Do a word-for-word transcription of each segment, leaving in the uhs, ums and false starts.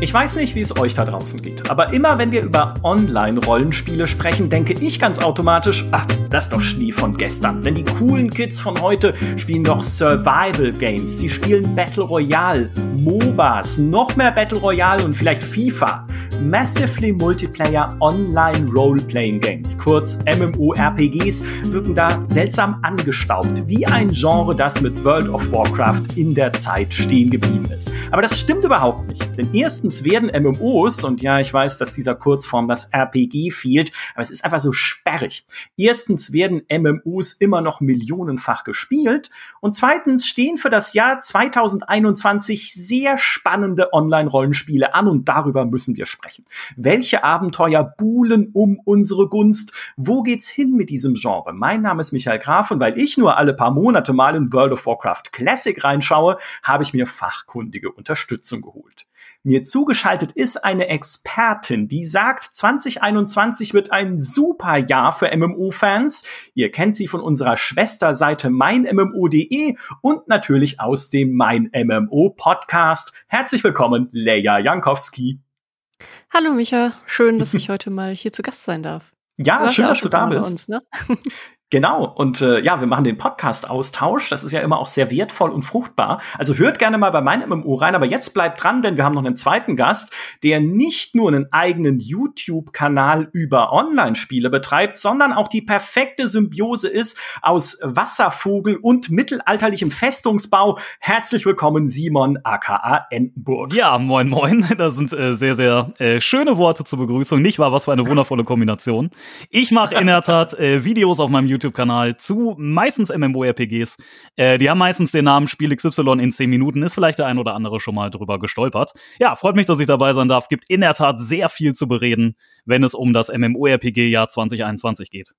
Ich weiß nicht, wie es euch da draußen geht, aber immer wenn wir über Online-Rollenspiele sprechen, denke ich ganz automatisch, ach, das ist doch Schnee von gestern. Denn die coolen Kids von heute spielen doch Survival-Games, sie spielen Battle Royale, MOBAs, noch mehr Battle Royale und vielleicht FIFA. Massively Multiplayer Online Role-Playing Games, kurz MMORPGs, wirken da seltsam angestaubt, wie ein Genre, das mit World of Warcraft in der Zeit stehen geblieben ist. Aber das stimmt überhaupt nicht, denn erstens werden M M Os, und ja, ich weiß, dass dieser Kurzform das R P G fehlt, aber es ist einfach so sperrig. Erstens werden M M Os immer noch millionenfach gespielt und zweitens stehen für das Jahr zwanzig einundzwanzig sehr spannende Online-Rollenspiele an und darüber müssen wir sprechen. Welche Abenteuer buhlen um unsere Gunst? Wo geht's hin mit diesem Genre? Mein Name ist Michael Graf und weil ich nur alle paar Monate mal in World of Warcraft Classic reinschaue, habe ich mir fachkundige Unterstützung geholt. Mir zugeschaltet ist eine Expertin, die sagt, zwanzig einundzwanzig wird ein super Jahr für M M O-Fans. Ihr kennt sie von unserer Schwesterseite mein M M O punkt de und natürlich aus dem Mein M M O-Podcast. Herzlich willkommen, Leia Jankowski. Hallo Micha, schön, dass ich heute mal hier zu Gast sein darf. Ja, schön, dass du da bist. Uns, ne? Genau, und äh, ja, wir machen den Podcast-Austausch. Das ist ja immer auch sehr wertvoll und fruchtbar. Also hört gerne mal bei meinem M M O rein, aber jetzt bleibt dran, denn wir haben noch einen zweiten Gast, der nicht nur einen eigenen YouTube-Kanal über Online-Spiele betreibt, sondern auch die perfekte Symbiose ist aus Wasservogel und mittelalterlichem Festungsbau. Herzlich willkommen, Simon aka Entenburg. Ja, moin moin. Das sind äh, sehr, sehr äh, schöne Worte zur Begrüßung. Nicht wahr? Was für eine wundervolle Kombination. Ich mache in der Tat äh, Videos auf meinem YouTube YouTube-Kanal zu meistens MMORPGs. Äh, die haben meistens den Namen Spiel X Y in zehn Minuten. Ist vielleicht der ein oder andere schon mal drüber gestolpert. Ja, freut mich, dass ich dabei sein darf. Gibt in der Tat sehr viel zu bereden, wenn es um das MMORPG-Jahr zwanzig einundzwanzig geht.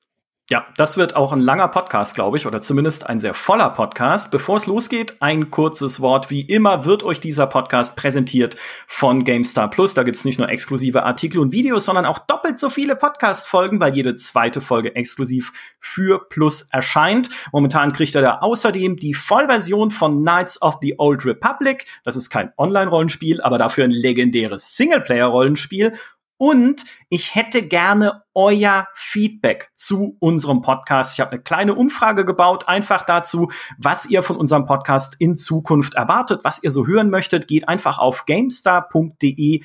Ja, das wird auch ein langer Podcast, glaube ich, oder zumindest ein sehr voller Podcast. Bevor es losgeht, ein kurzes Wort. Wie immer wird euch dieser Podcast präsentiert von GameStar Plus. Da gibt's nicht nur exklusive Artikel und Videos, sondern auch doppelt so viele Podcast-Folgen, weil jede zweite Folge exklusiv für Plus erscheint. Momentan kriegt ihr da außerdem die Vollversion von Knights of the Old Republic. Das ist kein Online-Rollenspiel, aber dafür ein legendäres Singleplayer-Rollenspiel. Und ich hätte gerne euer Feedback zu unserem Podcast. Ich habe eine kleine Umfrage gebaut, einfach dazu, was ihr von unserem Podcast in Zukunft erwartet, was ihr so hören möchtet. Geht einfach auf gamestar punkt de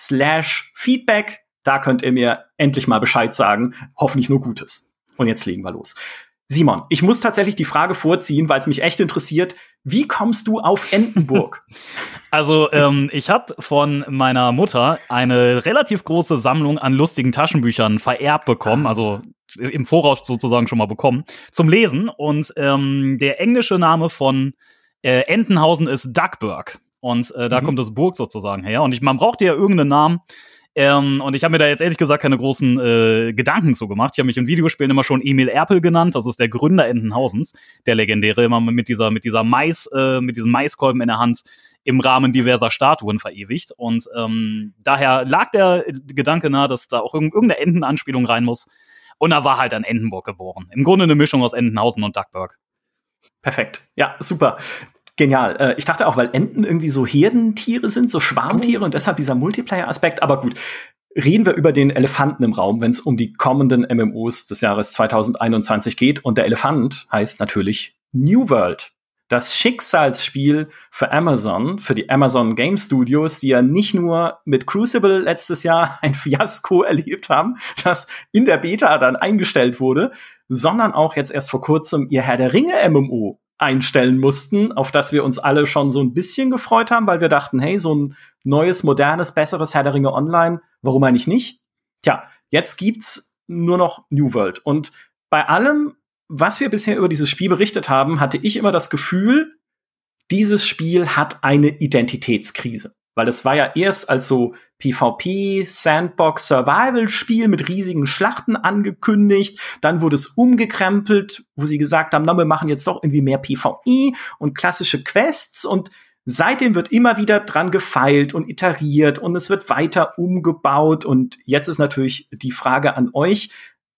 slash feedback. Da könnt ihr mir endlich mal Bescheid sagen. Hoffentlich nur Gutes. Und jetzt legen wir los. Simon, ich muss tatsächlich die Frage vorziehen, weil es mich echt interessiert. Wie kommst du auf Entenburg? Also, ähm, ich habe von meiner Mutter eine relativ große Sammlung an lustigen Taschenbüchern vererbt bekommen, also im Voraus sozusagen schon mal bekommen, zum Lesen. Und ähm, der englische Name von äh, Entenhausen ist Duckburg. Und äh, da mhm. kommt das Burg sozusagen her. Und ich, man brauchte ja irgendeinen Namen. Ähm, und ich habe mir da jetzt ehrlich gesagt keine großen äh, Gedanken zu gemacht. Ich habe mich in Videospielen immer schon Emil Erpel genannt. Das ist der Gründer Entenhausens, der legendäre, immer mit dieser mit dieser Mais, äh, mit diesem Maiskolben in der Hand im Rahmen diverser Statuen verewigt. Und ähm, daher lag der Gedanke nahe, dass da auch irgendeine Entenanspielung rein muss. Und da war halt ein Entenburg geboren. Im Grunde eine Mischung aus Entenhausen und Duckburg. Perfekt. Ja, super. Genial. Ich dachte auch, weil Enten irgendwie so Herdentiere sind, so Schwarmtiere und deshalb dieser Multiplayer-Aspekt. Aber gut, reden wir über den Elefanten im Raum, wenn es um die kommenden M M Os des Jahres zwanzig einundzwanzig geht. Und der Elefant heißt natürlich New World. Das Schicksalsspiel für Amazon, für die Amazon Game Studios, die ja nicht nur mit Crucible letztes Jahr ein Fiasko erlebt haben, das in der Beta dann eingestellt wurde, sondern auch jetzt erst vor kurzem ihr Herr der Ringe M M O einstellen mussten, auf das wir uns alle schon so ein bisschen gefreut haben, weil wir dachten, hey, so ein neues, modernes, besseres Herr der Ringe Online, warum eigentlich nicht? Tja, jetzt gibt's nur noch New World. Und bei allem, was wir bisher über dieses Spiel berichtet haben, hatte ich immer das Gefühl, dieses Spiel hat eine Identitätskrise. Weil es war ja erst als so PvP, Sandbox, Survival-Spiel mit riesigen Schlachten angekündigt. Dann wurde es umgekrempelt, wo sie gesagt haben, na, wir machen jetzt doch irgendwie mehr PvE und klassische Quests. Und seitdem wird immer wieder dran gefeilt und iteriert und es wird weiter umgebaut. Und jetzt ist natürlich die Frage an euch,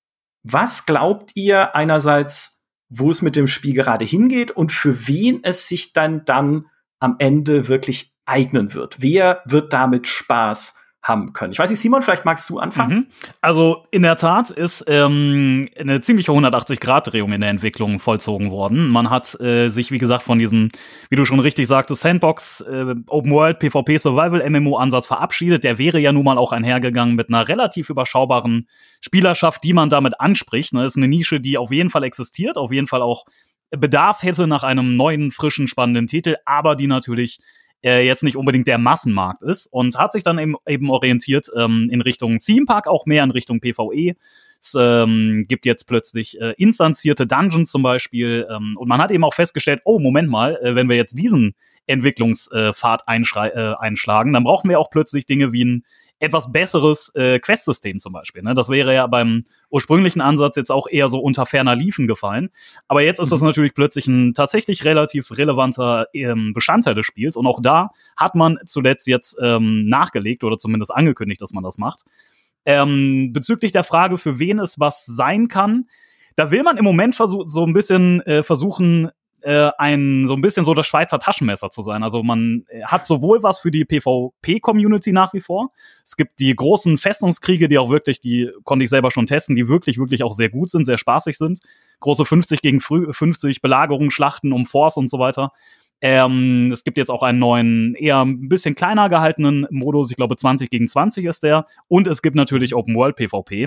was glaubt ihr einerseits, wo es mit dem Spiel gerade hingeht und für wen es sich dann, dann am Ende wirklich eignen wird? Wer wird damit Spaß haben können? Ich weiß nicht, Simon, vielleicht magst du anfangen? Mhm. Also in der Tat ist ähm, eine ziemliche hundertachtzig-Grad-Drehung in der Entwicklung vollzogen worden. Man hat äh, sich, wie gesagt, von diesem, wie du schon richtig sagtest, Sandbox, äh, Open-World, PvP, Survival-M M O-Ansatz verabschiedet. Der wäre ja nun mal auch einhergegangen mit einer relativ überschaubaren Spielerschaft, die man damit anspricht. Das ist eine Nische, die auf jeden Fall existiert, auf jeden Fall auch Bedarf hätte nach einem neuen, frischen, spannenden Titel, aber die natürlich äh, jetzt nicht unbedingt der Massenmarkt ist und hat sich dann eben, eben orientiert ähm, in Richtung Theme Park, auch mehr in Richtung PvE. Es ähm, gibt jetzt plötzlich äh, instanzierte Dungeons zum Beispiel ähm, und man hat eben auch festgestellt, oh, Moment mal, äh, wenn wir jetzt diesen Entwicklungspfad einschrei- äh, einschlagen, dann brauchen wir auch plötzlich Dinge wie ein etwas besseres äh, Quest-System zum Beispiel. Ne? Das wäre ja beim ursprünglichen Ansatz jetzt auch eher so unter ferner Liefen gefallen. Aber jetzt ist das natürlich plötzlich ein tatsächlich relativ relevanter ähm, Bestandteil des Spiels. Und auch da hat man zuletzt jetzt ähm, nachgelegt oder zumindest angekündigt, dass man das macht. Ähm, bezüglich der Frage, für wen es was sein kann, da will man im Moment versuch- so ein bisschen äh, versuchen, Äh, ein so ein bisschen so das Schweizer Taschenmesser zu sein. Also man hat sowohl was für die PvP-Community nach wie vor. Es gibt die großen Festungskriege, die auch wirklich, die konnte ich selber schon testen, die wirklich, wirklich auch sehr gut sind, sehr spaßig sind. Große fünfzig gegen fünfzig Belagerungen, Schlachten um Force und so weiter. Ähm, es gibt jetzt auch einen neuen, eher ein bisschen kleiner gehaltenen Modus. Ich glaube, zwanzig gegen zwanzig ist der. Und es gibt natürlich Open-World-PvP.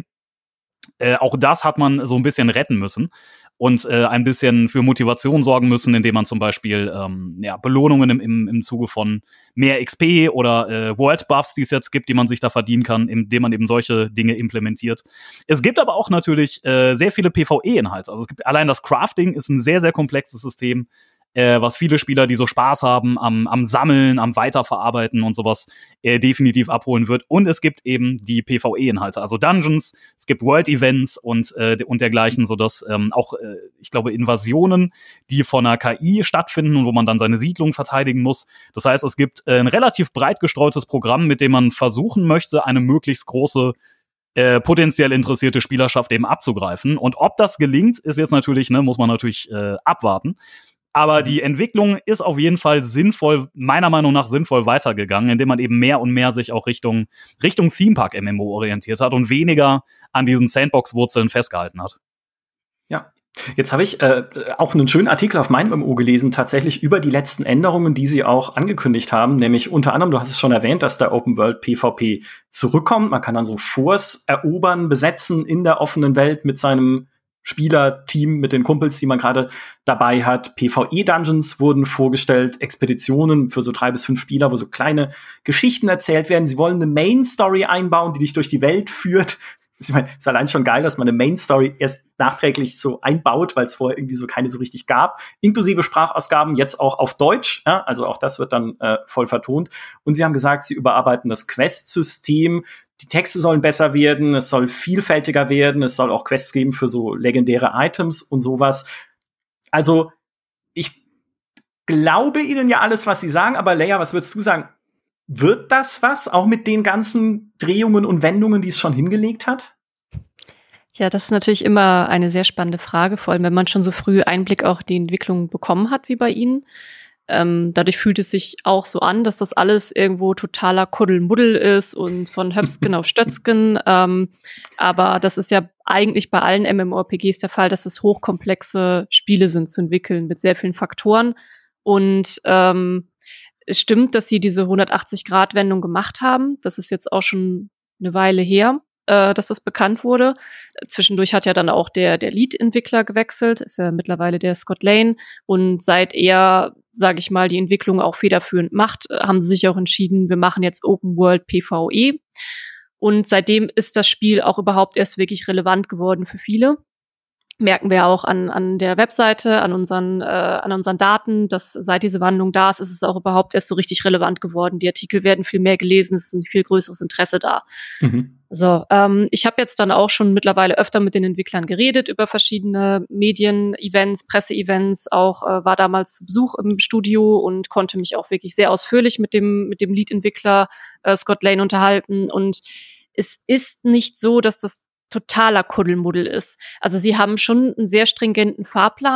Äh, auch das hat man so ein bisschen retten müssen und äh, ein bisschen für Motivation sorgen müssen, indem man zum Beispiel ähm, ja, Belohnungen im, im, im Zuge von mehr X P oder äh, World-Buffs, die es jetzt gibt, die man sich da verdienen kann, indem man eben solche Dinge implementiert. Es gibt aber auch natürlich äh, sehr viele PvE-Inhalte. Also es gibt allein das Crafting ist ein sehr, sehr komplexes System, äh, was viele Spieler, die so Spaß haben am, am Sammeln, am Weiterverarbeiten und sowas, äh, definitiv abholen wird. Und es gibt eben die PvE-Inhalte, also Dungeons, es gibt World-Events und, äh, und dergleichen, sodass ähm, auch, äh, ich glaube, Invasionen, die von einer K I stattfinden und wo man dann seine Siedlung verteidigen muss. Das heißt, es gibt äh, ein relativ breit gestreutes Programm, mit dem man versuchen möchte, eine möglichst große Äh, potenziell interessierte Spielerschaft eben abzugreifen. Und ob das gelingt, ist jetzt natürlich, ne, muss man natürlich äh, abwarten. Aber die Entwicklung ist auf jeden Fall sinnvoll, meiner Meinung nach sinnvoll weitergegangen, indem man eben mehr und mehr sich auch Richtung, Richtung Theme Park M M O orientiert hat und weniger an diesen Sandbox-Wurzeln festgehalten hat. Ja. Jetzt habe ich äh, auch einen schönen Artikel auf meinem M M O gelesen, tatsächlich über die letzten Änderungen, die sie auch angekündigt haben. Nämlich unter anderem, du hast es schon erwähnt, dass der Open World PvP zurückkommt. Man kann dann so Forts erobern, besetzen in der offenen Welt mit seinem Spielerteam, mit den Kumpels, die man gerade dabei hat. PvE-Dungeons wurden vorgestellt, Expeditionen für so drei bis fünf Spieler, wo so kleine Geschichten erzählt werden. Sie wollen eine Main-Story einbauen, die dich durch die Welt führt. Ich meine, ist allein schon geil, dass man eine Main-Story erst nachträglich so einbaut, weil es vorher irgendwie so keine so richtig gab. Inklusive Sprachausgaben, jetzt auch auf Deutsch. Ja, also auch das wird dann äh, voll vertont. Und sie haben gesagt, sie überarbeiten das Quest-System. Die Texte sollen besser werden, es soll vielfältiger werden, es soll auch Quests geben für so legendäre Items und sowas. Also, ich glaube ihnen ja alles, was sie sagen, aber Leia, was würdest du sagen? Wird das was, auch mit den ganzen Drehungen und Wendungen, die es schon hingelegt hat? Ja, das ist natürlich immer eine sehr spannende Frage, vor allem wenn man schon so früh Einblick auch in die Entwicklung bekommen hat, wie bei Ihnen. Ähm, dadurch fühlt es sich auch so an, dass das alles irgendwo totaler Kuddelmuddel ist und von Höpsken auf Stötzken. Ähm, aber das ist ja eigentlich bei allen MMORPGs der Fall, dass es hochkomplexe Spiele sind zu entwickeln mit sehr vielen Faktoren. Und ähm, es stimmt, dass sie diese hundertachtzig-Grad-Wendung gemacht haben. Das ist jetzt auch schon eine Weile her, äh, dass das bekannt wurde. Zwischendurch hat ja dann auch der der Lead-Entwickler gewechselt, ist ja mittlerweile der Scott Lane. Und seit er, sage ich mal, die Entwicklung auch federführend macht, haben sie sich auch entschieden, wir machen jetzt Open World PvE. Und seitdem ist das Spiel auch überhaupt erst wirklich relevant geworden für viele. Merken wir auch an an der Webseite, an unseren äh, an unseren Daten, dass seit diese Wandlung da ist, ist es auch überhaupt erst so richtig relevant geworden. Die Artikel werden viel mehr gelesen, es ist ein viel größeres Interesse da. Mhm. So, ähm, ich habe jetzt dann auch schon mittlerweile öfter mit den Entwicklern geredet über verschiedene Medien-Events, Presse-Events, auch äh, war damals zu Besuch im Studio und konnte mich auch wirklich sehr ausführlich mit dem mit dem Lead-Entwickler äh, Scott Lane unterhalten. Und es ist nicht so, dass das totaler Kuddelmuddel ist. Also sie haben schon einen sehr stringenten Fahrplan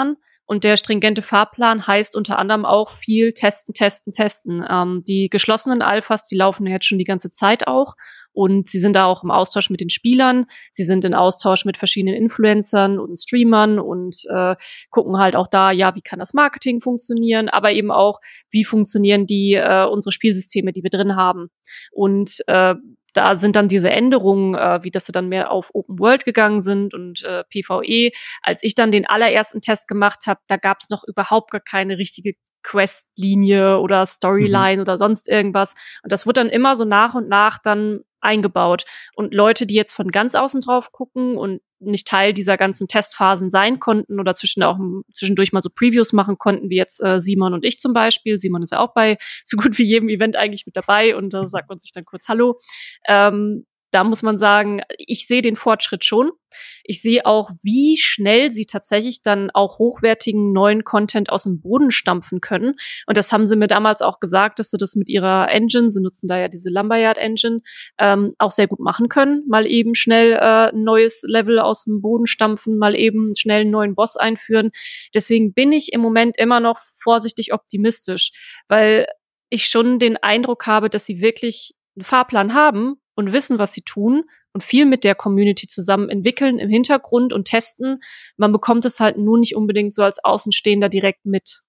Und der stringente Fahrplan heißt unter anderem auch viel testen, testen, testen. Ähm, die geschlossenen Alphas, die laufen jetzt schon die ganze Zeit auch. Und sie sind da auch im Austausch mit den Spielern. Sie sind in Austausch mit verschiedenen Influencern und Streamern und äh, gucken halt auch da, ja, wie kann das Marketing funktionieren, aber eben auch, wie funktionieren die äh, unsere Spielsysteme, die wir drin haben. Und äh, da sind dann diese Änderungen, äh, wie dass sie dann mehr auf Open World gegangen sind und äh, PvE. Als ich dann den allerersten Test gemacht habe, da gab es noch überhaupt gar keine richtige Questlinie oder Storyline mhm. oder sonst irgendwas. Und das wird dann immer so nach und nach dann eingebaut. Und Leute, die jetzt von ganz außen drauf gucken und nicht Teil dieser ganzen Testphasen sein konnten oder zwischen auch zwischendurch mal so Previews machen konnten, wie jetzt äh, Simon und ich zum Beispiel. Simon ist ja auch bei so gut wie jedem Event eigentlich mit dabei und da sagt man sich dann kurz Hallo. Ähm, Da muss man sagen, ich sehe den Fortschritt schon. Ich sehe auch, wie schnell sie tatsächlich dann auch hochwertigen neuen Content aus dem Boden stampfen können. Und das haben sie mir damals auch gesagt, dass sie das mit ihrer Engine, sie nutzen da ja diese Lumberyard Engine, ähm, auch sehr gut machen können. Mal eben schnell äh, ein neues Level aus dem Boden stampfen, mal eben schnell einen neuen Boss einführen. Deswegen bin ich im Moment immer noch vorsichtig optimistisch, weil ich schon den Eindruck habe, dass sie wirklich einen Fahrplan haben und wissen, was sie tun und viel mit der Community zusammen entwickeln im Hintergrund und testen. Man bekommt es halt nur nicht unbedingt so als Außenstehender direkt mit.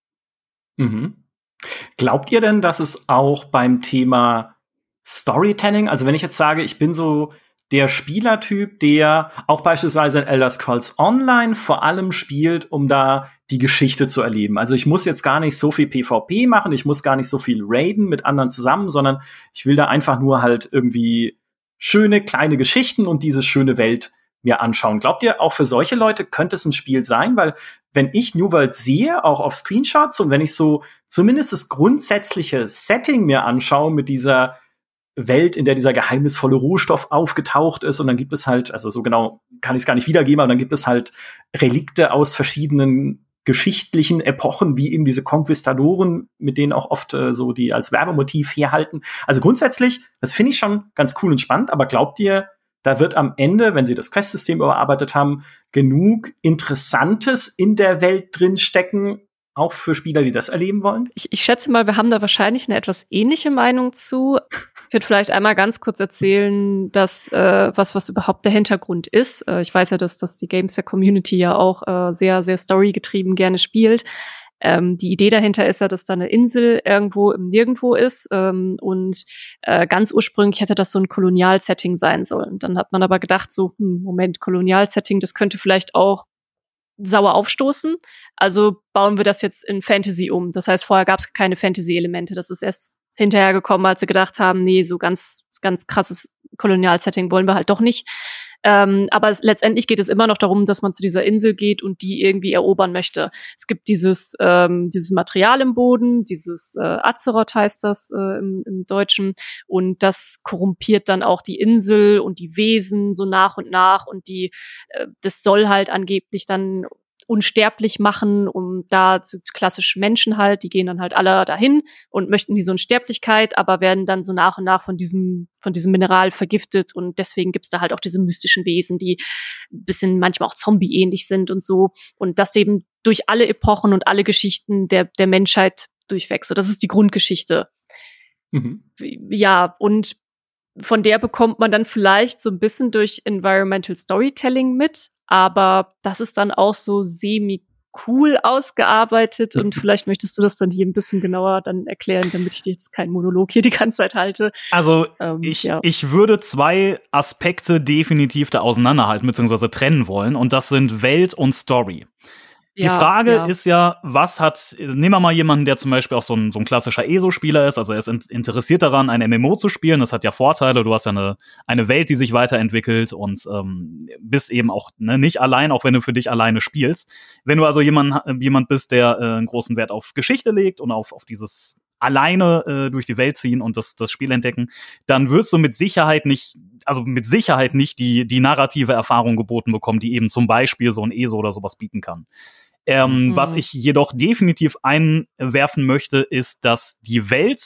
Mhm. Glaubt ihr denn, dass es auch beim Thema Storytelling, also wenn ich jetzt sage, ich bin so der Spielertyp, der auch beispielsweise in Elder Scrolls Online vor allem spielt, um da die Geschichte zu erleben. Also ich muss jetzt gar nicht so viel PvP machen, ich muss gar nicht so viel raiden mit anderen zusammen, sondern ich will da einfach nur halt irgendwie schöne kleine Geschichten und diese schöne Welt mir anschauen. Glaubt ihr, auch für solche Leute könnte es ein Spiel sein? Weil wenn ich New World sehe, auch auf Screenshots, und wenn ich so zumindest das grundsätzliche Setting mir anschaue mit dieser Welt, in der dieser geheimnisvolle Rohstoff aufgetaucht ist, und dann gibt es halt, also so genau kann ich es gar nicht wiedergeben, aber dann gibt es halt Relikte aus verschiedenen geschichtlichen Epochen, wie eben diese Konquistadoren, mit denen auch oft äh, so die als Werbemotiv herhalten. Also grundsätzlich, das finde ich schon ganz cool und spannend, aber glaubt ihr, da wird am Ende, wenn sie das Quest-System überarbeitet haben, genug Interessantes in der Welt drin stecken, auch für Spieler, die das erleben wollen? Ich, ich schätze mal, wir haben da wahrscheinlich eine etwas ähnliche Meinung zu. Ich würde vielleicht einmal ganz kurz erzählen, dass äh, was was überhaupt der Hintergrund ist. Äh, ich weiß ja, dass, dass die Games der Community ja auch äh, sehr, sehr storygetrieben gerne spielt. Ähm, die Idee dahinter ist ja, dass da eine Insel irgendwo im Nirgendwo ist ähm, und äh, ganz ursprünglich hätte das so ein Kolonialsetting sein sollen. Dann hat man aber gedacht, so, hm, Moment, Kolonialsetting, das könnte vielleicht auch sauer aufstoßen. Also bauen wir das jetzt in Fantasy um. Das heißt, vorher gab es keine Fantasy-Elemente. Das ist erst hinterher gekommen, als sie gedacht haben, nee, so ganz, ganz krasses Kolonialsetting wollen wir halt doch nicht. Ähm, aber es, letztendlich geht es immer noch darum, dass man zu dieser Insel geht und die irgendwie erobern möchte. Es gibt dieses ähm, dieses Material im Boden, dieses äh, Azeroth heißt das äh, im, im Deutschen, und das korrumpiert dann auch die Insel und die Wesen so nach und nach, und die äh, das soll halt angeblich dann unsterblich machen, um da zu klassisch Menschen halt, die gehen dann halt alle dahin und möchten diese Unsterblichkeit, aber werden dann so nach und nach von diesem von diesem Mineral vergiftet, und deswegen gibt's da halt auch diese mystischen Wesen, die ein bisschen manchmal auch Zombie-ähnlich sind und so, und das eben durch alle Epochen und alle Geschichten der der Menschheit durchweg. So, das ist die Grundgeschichte. Mhm. Ja, und von der bekommt man dann vielleicht so ein bisschen durch Environmental Storytelling mit, aber das ist dann auch so semi-cool ausgearbeitet, und vielleicht möchtest du das dann hier ein bisschen genauer dann erklären, damit ich dir jetzt keinen Monolog hier die ganze Zeit halte. Also ähm, ich, ja. ich würde zwei Aspekte definitiv da auseinanderhalten bzw. trennen wollen, und das sind Welt und Story. Die ja, Frage ja. ist ja, was hat, nehmen wir mal jemanden, der zum Beispiel auch so ein, so ein klassischer E S O-Spieler ist, also er ist interessiert daran, ein M M O zu spielen, das hat ja Vorteile, du hast ja eine, eine Welt, die sich weiterentwickelt, und ähm, bist eben auch ne, nicht allein, auch wenn du für dich alleine spielst. Wenn du also jemand, jemand bist, der äh, einen großen Wert auf Geschichte legt und auf, auf dieses alleine äh, durch die Welt ziehen und das, das Spiel entdecken, dann wirst du mit Sicherheit nicht, also mit Sicherheit nicht die, die narrative Erfahrung geboten bekommen, die eben zum Beispiel so ein E S O oder sowas bieten kann. Ähm, mhm. Was ich jedoch definitiv einwerfen möchte, ist, dass die Welt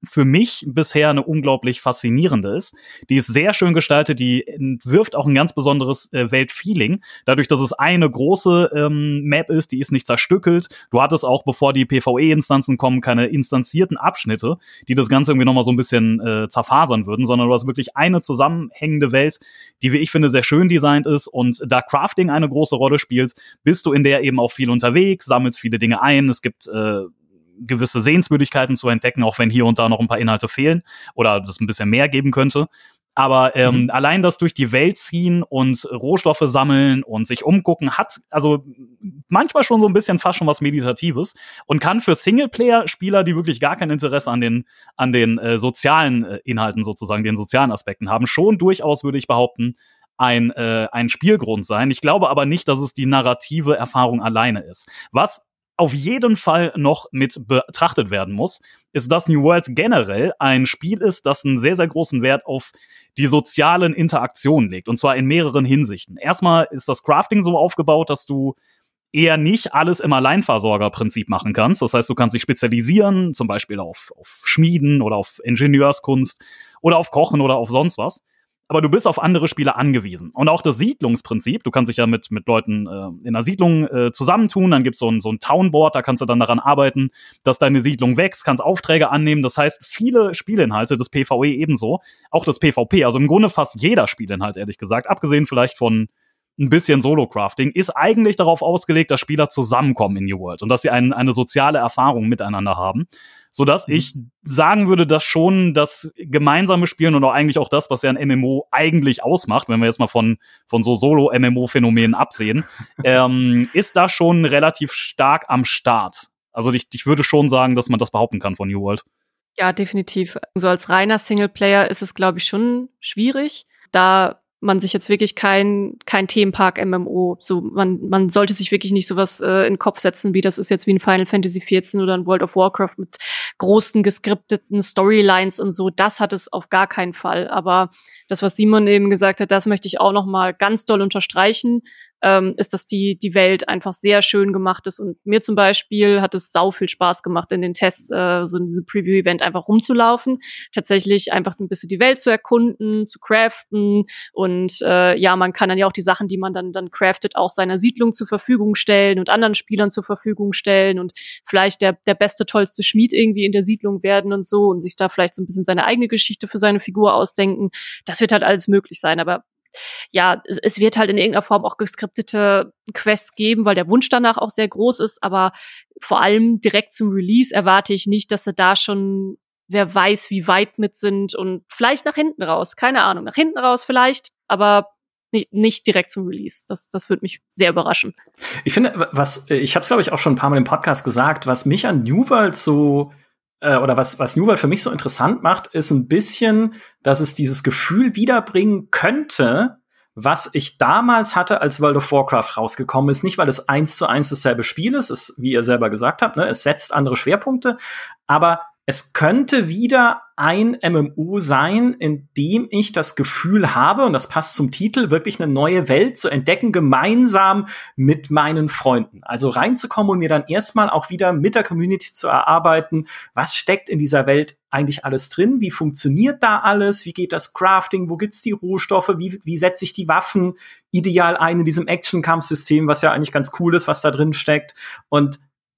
für mich bisher eine unglaublich faszinierende ist. Die ist sehr schön gestaltet, die wirft auch ein ganz besonderes äh, Weltfeeling. Dadurch, dass es eine große ähm, Map ist, die ist nicht zerstückelt. Du hattest auch, bevor die PvE-Instanzen kommen, keine instanzierten Abschnitte, die das Ganze irgendwie nochmal so ein bisschen äh, zerfasern würden, sondern du hast wirklich eine zusammenhängende Welt, die, wie ich finde, sehr schön designt ist. Und da Crafting eine große Rolle spielt, bist du in der eben auch viel unterwegs, sammelst viele Dinge ein. Es gibt äh, gewisse Sehenswürdigkeiten zu entdecken, auch wenn hier und da noch ein paar Inhalte fehlen oder das ein bisschen mehr geben könnte. Aber ähm, mhm. allein das durch die Welt ziehen und Rohstoffe sammeln und sich umgucken hat also manchmal schon so ein bisschen fast schon was Meditatives und kann für Singleplayer-Spieler, die wirklich gar kein Interesse an den an den äh, sozialen äh, Inhalten sozusagen, den sozialen Aspekten haben, schon durchaus, würde ich behaupten, ein äh, ein Spielgrund sein. Ich glaube aber nicht, dass es die narrative Erfahrung alleine ist. Was auf jeden Fall noch mit betrachtet werden muss, ist, dass New World generell ein Spiel ist, das einen sehr, sehr großen Wert auf die sozialen Interaktionen legt. Und zwar in mehreren Hinsichten. Erstmal ist das Crafting so aufgebaut, dass du eher nicht alles im Alleinversorgerprinzip machen kannst. Das heißt, du kannst dich spezialisieren, zum Beispiel auf, auf Schmieden oder auf Ingenieurskunst oder auf Kochen oder auf sonst was. Aber du bist auf andere Spieler angewiesen. Und auch das Siedlungsprinzip, du kannst dich ja mit, mit Leuten äh, in einer Siedlung äh, zusammentun, dann gibt's so ein, so ein Townboard, da kannst du dann daran arbeiten, dass deine Siedlung wächst, kannst Aufträge annehmen. Das heißt, viele Spielinhalte, das PvE ebenso, auch das PvP, also im Grunde fast jeder Spielinhalt, ehrlich gesagt, abgesehen vielleicht von ein bisschen Solo-Crafting, ist eigentlich darauf ausgelegt, dass Spieler zusammenkommen in New World und dass sie ein, eine soziale Erfahrung miteinander haben. Sodass mhm. ich sagen würde, dass schon das gemeinsame Spielen und auch eigentlich auch das, was ja ein M M O eigentlich ausmacht, wenn wir jetzt mal von, von so Solo-M M O-Phänomenen absehen, ähm, ist da schon relativ stark am Start. Also ich, ich würde schon sagen, dass man das behaupten kann von New World. Ja, definitiv. So als reiner Singleplayer ist es, glaube ich, schon schwierig, da man sich jetzt wirklich kein kein Themenpark-M M O, so man man sollte sich wirklich nicht sowas äh, in den Kopf setzen, wie das ist jetzt wie ein Final Fantasy vierzehn oder ein World of Warcraft mit großen geskripteten Storylines und so. Das hat es auf gar keinen Fall. Aber das, was Simon eben gesagt hat, das möchte ich auch noch mal ganz doll unterstreichen, ähm, ist, dass die die Welt einfach sehr schön gemacht ist. Und mir zum Beispiel hat es sau viel Spaß gemacht, in den Tests äh, so in diesem Preview-Event einfach rumzulaufen, tatsächlich einfach ein bisschen die Welt zu erkunden, zu craften. Und äh, ja, man kann dann ja auch die Sachen, die man dann dann craftet, auch seiner Siedlung zur Verfügung stellen und anderen Spielern zur Verfügung stellen und vielleicht der der beste, tollste Schmied irgendwie in der Siedlung werden und so und sich da vielleicht so ein bisschen seine eigene Geschichte für seine Figur ausdenken. Das wird halt alles möglich sein, aber ja, es, es wird halt in irgendeiner Form auch geskriptete Quests geben, weil der Wunsch danach auch sehr groß ist, aber vor allem direkt zum Release erwarte ich nicht, dass sie da schon wer weiß, wie weit mit sind und vielleicht nach hinten raus, keine Ahnung, nach hinten raus vielleicht, aber nicht, nicht direkt zum Release. Das, das würde mich sehr überraschen. Ich finde, was, ich habe es glaube ich auch schon ein paar Mal im Podcast gesagt, was mich an New World so äh, oder was, was New World für mich so interessant macht, ist ein bisschen, dass es dieses Gefühl wiederbringen könnte, was ich damals hatte, als World of Warcraft rausgekommen ist. Nicht, weil es eins zu eins dasselbe Spiel ist, ist, wie ihr selber gesagt habt, ne, es setzt andere Schwerpunkte, aber es könnte wieder ein M M O sein, in dem ich das Gefühl habe, und das passt zum Titel, wirklich eine neue Welt zu entdecken, gemeinsam mit meinen Freunden. Also reinzukommen und mir dann erstmal auch wieder mit der Community zu erarbeiten, was steckt in dieser Welt eigentlich alles drin, wie funktioniert da alles, wie geht das Crafting, wo gibt's die Rohstoffe, wie, wie setze ich die Waffen ideal ein in diesem Action-Kampfsystem, was ja eigentlich ganz cool ist, was da drin steckt. Und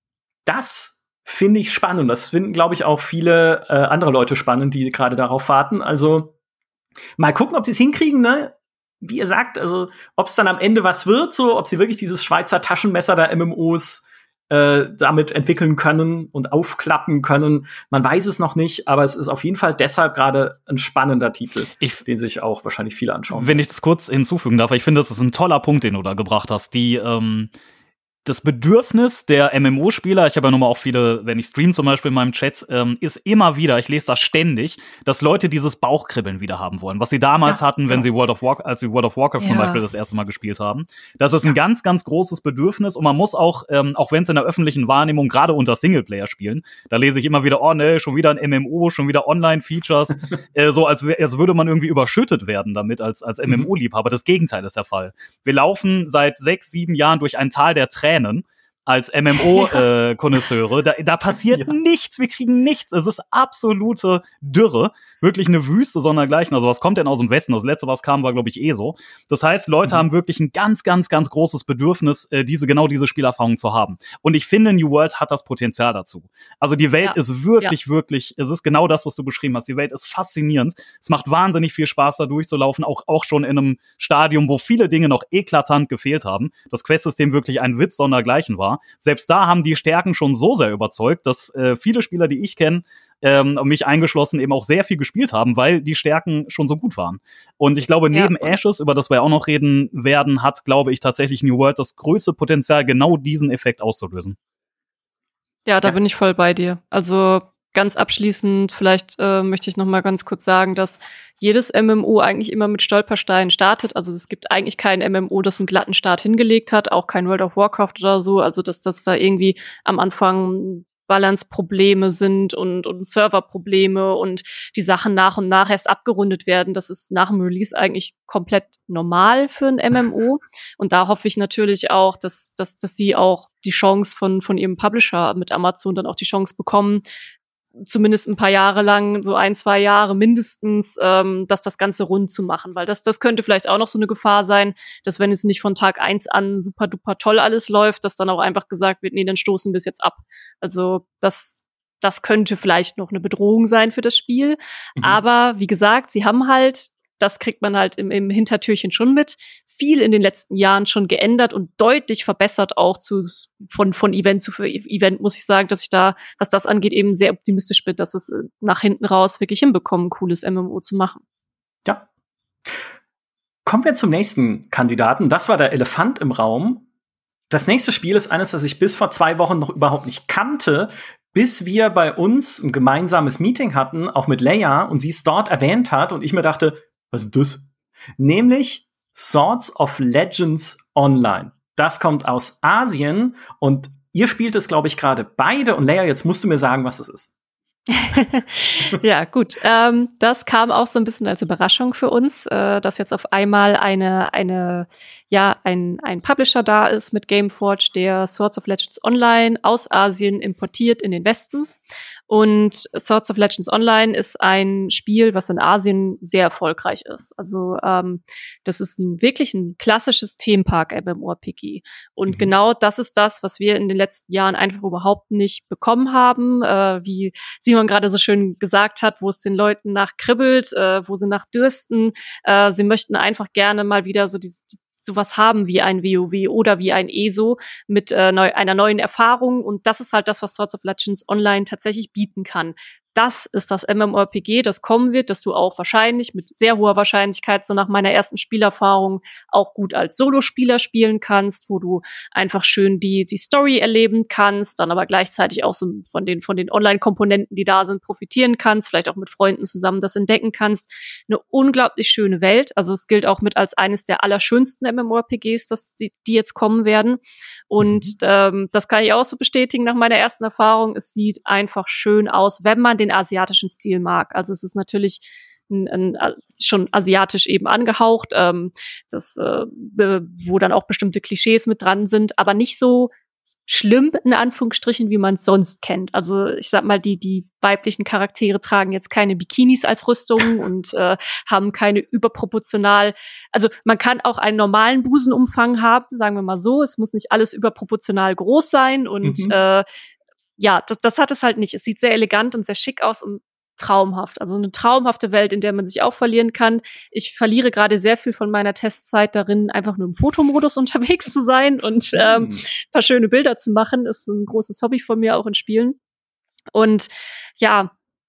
das finde ich spannend. Das finden, glaube ich, auch viele äh, andere Leute spannend, die gerade darauf warten. Also mal gucken, ob sie es hinkriegen, ne? Wie ihr sagt, also ob es dann am Ende was wird, so ob sie wirklich dieses Schweizer Taschenmesser der M M Os äh, damit entwickeln können und aufklappen können. Man weiß es noch nicht, aber es ist auf jeden Fall deshalb gerade ein spannender Titel, ich, den sich auch wahrscheinlich viele anschauen. Wenn ich das kurz hinzufügen darf, ich finde, das ist ein toller Punkt, den du da gebracht hast. Die ähm Das Bedürfnis der M M O-Spieler, ich habe ja nun mal auch viele, wenn ich stream zum Beispiel in meinem Chat, ähm, ist immer wieder, ich lese das ständig, dass Leute dieses Bauchkribbeln wieder haben wollen, was sie damals ja, hatten, wenn ja. sie World of Warcraft, als sie World of Warcraft ja. zum Beispiel das erste Mal gespielt haben. Das ist ja. ein ganz, ganz großes Bedürfnis und man muss auch, ähm, auch wenn es in der öffentlichen Wahrnehmung, gerade unter Singleplayer-Spielen, da lese ich immer wieder, oh ne, schon wieder ein M M O, schon wieder Online-Features, äh, so als, als würde man irgendwie überschüttet werden damit als, als M M O-Liebhaber. Das Gegenteil ist der Fall. Wir laufen seit sechs, sieben Jahren durch ein Tal der Tränen. als M M O-Konnoisseure. Äh, da, da passiert ja. nichts, wir kriegen nichts. Es ist absolute Dürre. Wirklich eine Wüste sondergleichen. Also was kommt denn aus dem Westen? Das letzte, was kam, war, glaube ich, eh so. Das heißt, Leute mhm. haben wirklich ein ganz, ganz, ganz großes Bedürfnis, äh, diese genau diese Spielerfahrung zu haben. Und ich finde, New World hat das Potenzial dazu. Also die Welt ja. ist wirklich, ja. wirklich, es ist genau das, was du beschrieben hast. Die Welt ist faszinierend. Es macht wahnsinnig viel Spaß, da durchzulaufen. Auch, auch schon in einem Stadium, wo viele Dinge noch eklatant gefehlt haben. Das Quest-System wirklich ein Witz sondergleichen war. Selbst da haben die Stärken schon so sehr überzeugt, dass äh, viele Spieler, die ich kenne, ähm, mich eingeschlossen, eben auch sehr viel gespielt haben, weil die Stärken schon so gut waren. Und ich glaube, neben ja. Ashes, über das wir auch noch reden werden, hat, glaube ich, tatsächlich New World das größte Potenzial, genau diesen Effekt auszulösen. Ja, da ja. bin ich voll bei dir. Also ganz abschließend, vielleicht äh, möchte ich noch mal ganz kurz sagen, dass jedes M M O eigentlich immer mit Stolpersteinen startet. Also es gibt eigentlich kein M M O, das einen glatten Start hingelegt hat, auch kein World of Warcraft oder so. Also dass das da irgendwie am Anfang Balance-Probleme sind und, und Server-Probleme und die Sachen nach und nach erst abgerundet werden. Das ist nach dem Release eigentlich komplett normal für ein M M O. Und da hoffe ich natürlich auch, dass, dass, dass sie auch die Chance von, von ihrem Publisher mit Amazon dann auch die Chance bekommen, zumindest ein paar Jahre lang, so ein, zwei Jahre mindestens, ähm, dass das Ganze rund zu machen. Weil das, das könnte vielleicht auch noch so eine Gefahr sein, dass wenn es nicht von Tag eins an super duper toll alles läuft, dass dann auch einfach gesagt wird, nee, dann stoßen wir es jetzt ab. Also das, das könnte vielleicht noch eine Bedrohung sein für das Spiel. Mhm. Aber wie gesagt, sie haben halt, das kriegt man halt im, im Hintertürchen schon mit, viel in den letzten Jahren schon geändert und deutlich verbessert auch zu von von Event zu Event, muss ich sagen, dass ich da, was das angeht, eben sehr optimistisch bin, dass es nach hinten raus wirklich hinbekommen, ein cooles M M O zu machen. Ja. Kommen wir zum nächsten Kandidaten. Das war der Elefant im Raum. Das nächste Spiel ist eines, das ich bis vor zwei Wochen noch überhaupt nicht kannte, bis wir bei uns ein gemeinsames Meeting hatten, auch mit Leia, und sie es dort erwähnt hat und ich mir dachte, was ist das? Nämlich Swords of Legends Online. Das kommt aus Asien und ihr spielt es, glaube ich, gerade beide. Und Leia, jetzt musst du mir sagen, was es ist. Ja, gut. Ähm, das kam auch so ein bisschen als Überraschung für uns, äh, dass jetzt auf einmal eine, eine, ja, ein, ein Publisher da ist mit Gameforge, der Swords of Legends Online aus Asien importiert in den Westen. Und Swords of Legends Online ist ein Spiel, was in Asien sehr erfolgreich ist. Also ähm, das ist ein, wirklich ein klassisches Themenpark-MMORPG. Und mhm. genau das ist das, was wir in den letzten Jahren einfach überhaupt nicht bekommen haben. Äh, wie Simon gerade so schön gesagt hat, wo es den Leuten nach kribbelt, äh, wo sie nach dürsten. Äh, sie möchten einfach gerne mal wieder so die, die sowas haben wie ein WoW oder wie ein E S O mit äh, neu, einer neuen Erfahrung. Und das ist halt das, was Swords of Legends Online tatsächlich bieten kann. Das ist das MMORPG, das kommen wird, dass du auch wahrscheinlich mit sehr hoher Wahrscheinlichkeit so nach meiner ersten Spielerfahrung auch gut als Solospieler spielen kannst, wo du einfach schön die die Story erleben kannst, dann aber gleichzeitig auch so von den von den Online-Komponenten, die da sind, profitieren kannst, vielleicht auch mit Freunden zusammen das entdecken kannst. Eine unglaublich schöne Welt, also es gilt auch mit als eines der allerschönsten MMORPGs, dass die, die jetzt kommen werden. Und mhm. ähm, das kann ich auch so bestätigen nach meiner ersten Erfahrung. Es sieht einfach schön aus, wenn man den asiatischen Stil mag. Also es ist natürlich ein, ein, schon asiatisch eben angehaucht, ähm, das, äh, wo dann auch bestimmte Klischees mit dran sind, aber nicht so schlimm, in Anführungsstrichen, wie man es sonst kennt. Also ich sag mal, die die weiblichen Charaktere tragen jetzt keine Bikinis als Rüstung und äh, haben keine überproportional, also man kann auch einen normalen Busenumfang haben, sagen wir mal so, es muss nicht alles überproportional groß sein und mhm. äh, ja, das, das hat es halt nicht. Es sieht sehr elegant und sehr schick aus und traumhaft. Also eine traumhafte Welt, in der man sich auch verlieren kann. Ich verliere gerade sehr viel von meiner Testzeit darin, einfach nur im Fotomodus unterwegs zu sein und ähm, ein paar schöne Bilder zu machen. Ist ein großes Hobby von mir auch in Spielen. Und ja,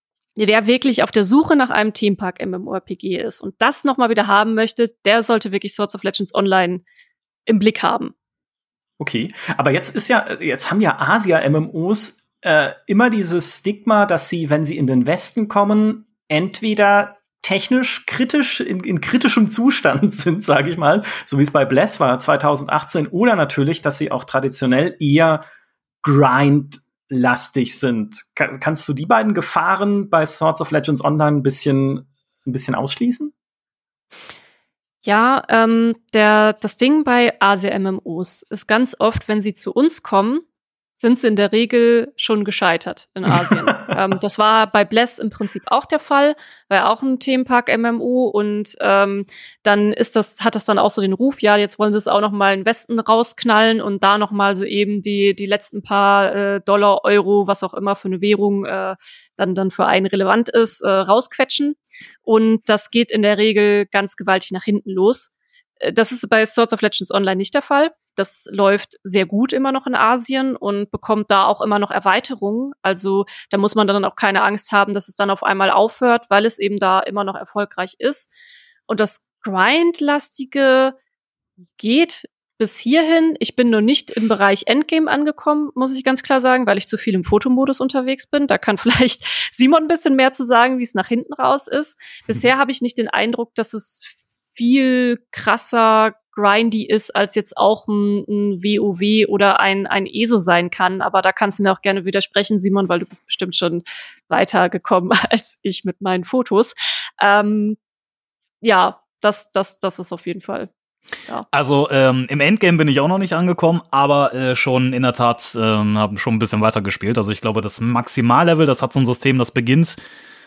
wer wirklich auf der Suche nach einem Themenpark-MMORPG ist und das nochmal wieder haben möchte, der sollte wirklich Swords of Legends Online im Blick haben. Okay, aber jetzt ist ja, jetzt haben ja Asia-M M Os äh, immer dieses Stigma, dass sie, wenn sie in den Westen kommen, entweder technisch kritisch, in, in kritischem Zustand sind, sage ich mal, so wie es bei Bless war zwanzig achtzehn, oder natürlich, dass sie auch traditionell eher grindlastig sind. Kann, kannst du die beiden Gefahren bei Swords of Legends Online ein bisschen, ein bisschen ausschließen? Ja, ähm, der, das Ding bei Asia-M M Os ist ganz oft, wenn sie zu uns kommen, sind sie in der Regel schon gescheitert in Asien. ähm, das war bei Bless im Prinzip auch der Fall, war ja auch ein Themenpark-M M O und ähm, dann ist das, hat das dann auch so den Ruf, ja, jetzt wollen sie es auch noch mal in den Westen rausknallen und da noch mal so eben die die letzten paar äh, Dollar, Euro, was auch immer für eine Währung äh, dann dann für einen relevant ist, äh, rausquetschen. Und das geht in der Regel ganz gewaltig nach hinten los. Das ist bei Swords of Legends Online nicht der Fall. Das läuft sehr gut immer noch in Asien und bekommt da auch immer noch Erweiterungen. Also da muss man dann auch keine Angst haben, dass es dann auf einmal aufhört, weil es eben da immer noch erfolgreich ist. Und das Grindlastige geht bis hierhin. Ich bin nur nicht im Bereich Endgame angekommen, muss ich ganz klar sagen, weil ich zu viel im Fotomodus unterwegs bin. Da kann vielleicht Simon ein bisschen mehr zu sagen, wie es nach hinten raus ist. Bisher habe ich nicht den Eindruck, dass es viel krasser grindy ist, als jetzt auch ein, ein WoW oder ein, ein E S O sein kann. Aber da kannst du mir auch gerne widersprechen, Simon, weil du bist bestimmt schon weitergekommen als ich mit meinen Fotos. Ähm, ja, das, das, das ist auf jeden Fall. Ja. Also ähm, im Endgame bin ich auch noch nicht angekommen, aber äh, schon in der Tat ähm, habe schon ein bisschen weiter gespielt. Also ich glaube, das Maximallevel, das hat so ein System, das beginnt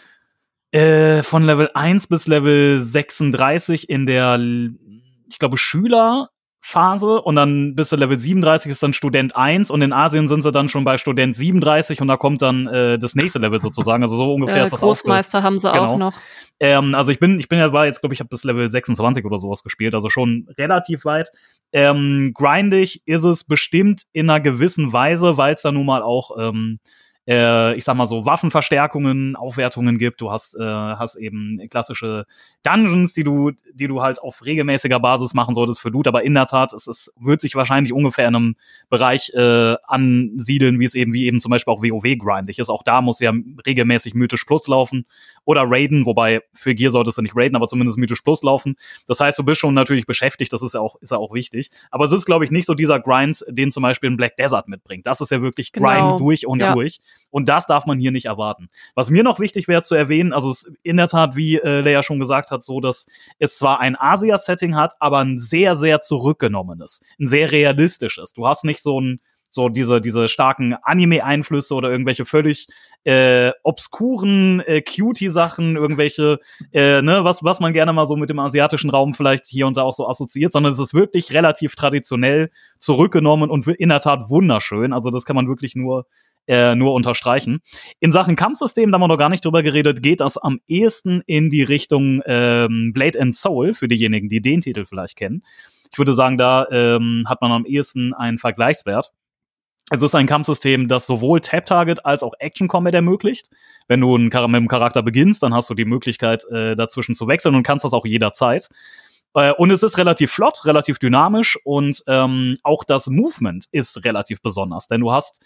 Äh, von Level eins bis Level sechsunddreißig in der, ich glaube, Schülerphase und dann bis zu Level siebenunddreißig ist dann Student eins und in Asien sind sie dann schon bei Student siebenunddreißig und da kommt dann äh, das nächste Level sozusagen, also so ungefähr äh, ist das Großmeister haben sie genau. auch noch. Ähm, also ich bin, ich bin ja, war jetzt, glaube ich, habe bis Level sechsundzwanzig oder sowas gespielt, also schon relativ weit. Ähm, grindig ist es bestimmt in einer gewissen Weise, weil es da nun mal auch ähm, ich sag mal so, Waffenverstärkungen, Aufwertungen gibt. Du hast, äh, hast eben klassische Dungeons, die du, die du halt auf regelmäßiger Basis machen solltest für Loot. Aber in der Tat, es, es wird sich wahrscheinlich ungefähr in einem Bereich äh, ansiedeln, wie es eben, wie eben zum Beispiel auch WoW grindig ist. Auch da muss ja regelmäßig Mythisch Plus laufen oder Raiden, wobei für Gear solltest du nicht raiden, aber zumindest Mythisch Plus laufen. Das heißt, du bist schon natürlich beschäftigt, das ist ja auch, ist ja auch wichtig. Aber es ist, glaube ich, nicht so dieser Grind, den zum Beispiel ein Black Desert mitbringt. Das ist ja wirklich Grind Genau. durch und ja. durch. Und das darf man hier nicht erwarten. Was mir noch wichtig wäre zu erwähnen, also es ist in der Tat, wie äh, Leia schon gesagt hat, so, dass es zwar ein Asia-Setting hat, aber ein sehr, sehr zurückgenommenes, ein sehr realistisches. Du hast nicht so ein so diese diese starken Anime-Einflüsse oder irgendwelche völlig äh, obskuren äh, Cutie-Sachen, irgendwelche äh, ne, was was man gerne mal so mit dem asiatischen Raum vielleicht hier und da auch so assoziiert, sondern es ist wirklich relativ traditionell zurückgenommen und in der Tat wunderschön. Also das kann man wirklich nur Äh, nur unterstreichen. In Sachen Kampfsystem, da haben wir noch gar nicht drüber geredet, geht das am ehesten in die Richtung ähm, Blade and Soul, für diejenigen, die den Titel vielleicht kennen. Ich würde sagen, da ähm, hat man am ehesten einen Vergleichswert. Es ist ein Kampfsystem, das sowohl Tap-Target als auch Action-Combat ermöglicht. Wenn du mit einem Charakter beginnst, dann hast du die Möglichkeit, äh, dazwischen zu wechseln und kannst das auch jederzeit. Äh, und es ist relativ flott, relativ dynamisch und ähm, auch das Movement ist relativ besonders, denn du hast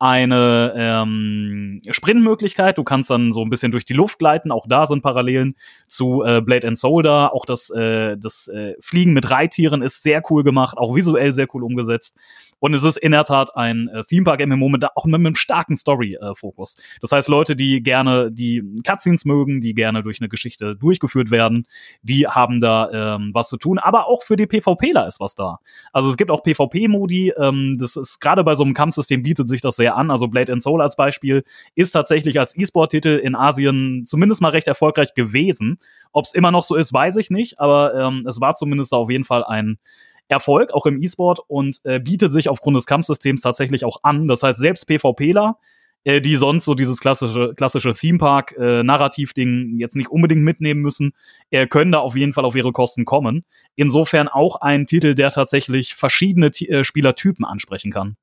eine ähm, Sprintmöglichkeit, du kannst dann so ein bisschen durch die Luft gleiten, auch da sind Parallelen zu äh, Blade and Soul da, auch das, äh, das äh, Fliegen mit Reittieren ist sehr cool gemacht, auch visuell sehr cool umgesetzt und es ist in der Tat ein äh, Themepark-M M O mit, auch mit einem starken Story-Fokus. Äh, das heißt, Leute, die gerne die Cutscenes mögen, die gerne durch eine Geschichte durchgeführt werden, die haben da ähm, was zu tun, aber auch für die PvPler ist was da. Also es gibt auch PvP-Modi, ähm, das ist gerade bei so einem Kampfsystem bietet sich das sehr an. Also Blade and Soul als Beispiel ist tatsächlich als E-Sport-Titel in Asien zumindest mal recht erfolgreich gewesen. Ob es immer noch so ist, weiß ich nicht, aber ähm, es war zumindest auf jeden Fall ein Erfolg, auch im E-Sport und äh, bietet sich aufgrund des Kampfsystems tatsächlich auch an. Das heißt, selbst PvPler, äh, die sonst so dieses klassische, klassische Theme-Park-Narrativ-Ding jetzt nicht unbedingt mitnehmen müssen, äh, können da auf jeden Fall auf ihre Kosten kommen. Insofern auch ein Titel, der tatsächlich verschiedene T- äh, Spielertypen ansprechen kann.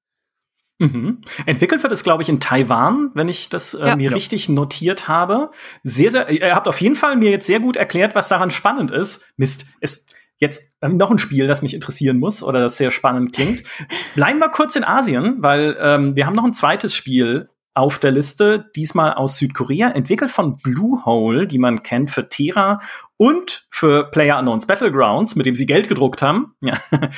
Mhm. Entwickelt wird es, glaube ich, in Taiwan, wenn ich das äh, ja. mir ja. richtig notiert habe. Sehr, sehr, ihr habt auf jeden Fall mir jetzt sehr gut erklärt, was daran spannend ist. Mist, ist jetzt äh, noch ein Spiel, das mich interessieren muss oder das sehr spannend klingt. Bleiben wir kurz in Asien, weil ähm, wir haben noch ein zweites Spiel auf der Liste, diesmal aus Südkorea, entwickelt von Bluehole, die man kennt für Tera und für PlayerUnknown's Battlegrounds, mit dem sie Geld gedruckt haben, ja.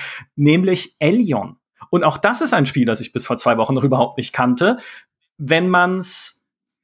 Nämlich Elyon. Und auch das ist ein Spiel, das ich bis vor zwei Wochen noch überhaupt nicht kannte. Wenn man's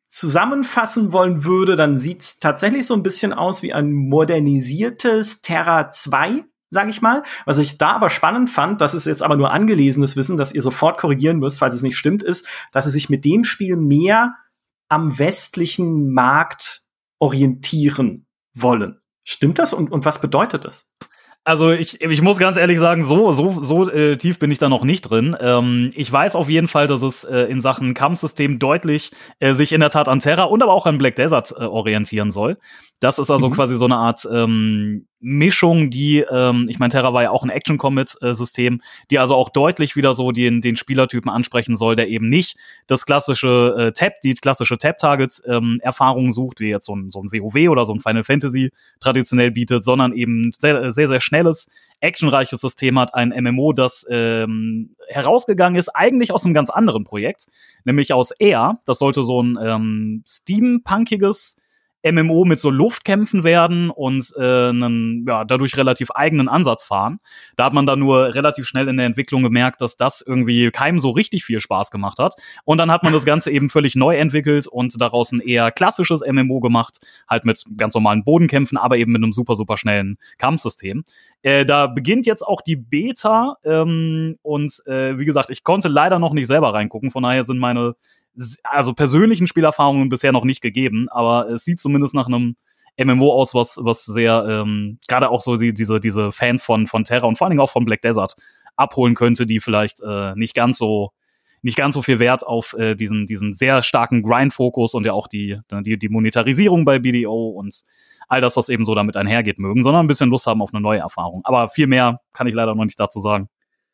zusammenfassen wollen würde, dann sieht's tatsächlich so ein bisschen aus wie ein modernisiertes Terra zwei, sage ich mal. Was ich da aber spannend fand, das ist jetzt aber nur angelesenes Wissen, dass ihr sofort korrigieren müsst, falls es nicht stimmt, ist, dass sie sich mit dem Spiel mehr am westlichen Markt orientieren wollen. Stimmt das? Und, und was bedeutet das? Also ich, ich muss ganz ehrlich sagen, so so so äh, tief bin ich da noch nicht drin. Ähm, ich weiß auf jeden Fall, dass es äh, in Sachen Kampfsystem deutlich äh, sich in der Tat an Terra und aber auch an Black Desert äh, orientieren soll. Das ist also mhm. quasi so eine Art ähm, Mischung, die, ähm, ich meine, Terra war ja auch ein Action-Combat-System, die also auch deutlich wieder so den, den Spielertypen ansprechen soll, der eben nicht das klassische äh, Tab, die klassische Tab-Target-Erfahrung ähm, sucht, wie jetzt so ein, so ein WoW oder so ein Final Fantasy traditionell bietet, sondern eben sehr, sehr, sehr schnelles, actionreiches System hat, ein M M O, das ähm, herausgegangen ist, eigentlich aus einem ganz anderen Projekt, nämlich aus Air. Das sollte so ein ähm, steampunkiges M M O mit so Luftkämpfen werden und äh, einen ja, dadurch relativ eigenen Ansatz fahren. Da hat man dann nur relativ schnell in der Entwicklung gemerkt, dass das irgendwie keinem so richtig viel Spaß gemacht hat. Und dann hat man das Ganze eben völlig neu entwickelt und daraus ein eher klassisches M M O gemacht, halt mit ganz normalen Bodenkämpfen, aber eben mit einem super, super schnellen Kampfsystem. Äh, da beginnt jetzt auch die Beta ähm, und äh, wie gesagt, ich konnte leider noch nicht selber reingucken, von daher sind meine also persönlichen Spielerfahrungen bisher noch nicht gegeben, aber es sieht zumindest nach einem M M O aus, was was sehr ähm, gerade auch so die, diese diese Fans von von Terra und vor allen Dingen auch von Black Desert abholen könnte, die vielleicht äh, nicht ganz so nicht ganz so viel Wert auf äh, diesen diesen sehr starken Grind-Fokus und ja auch die die die Monetarisierung bei B D O und all das, was eben so damit einhergeht, mögen, sondern ein bisschen Lust haben auf eine neue Erfahrung. Aber viel mehr kann ich leider noch nicht dazu sagen.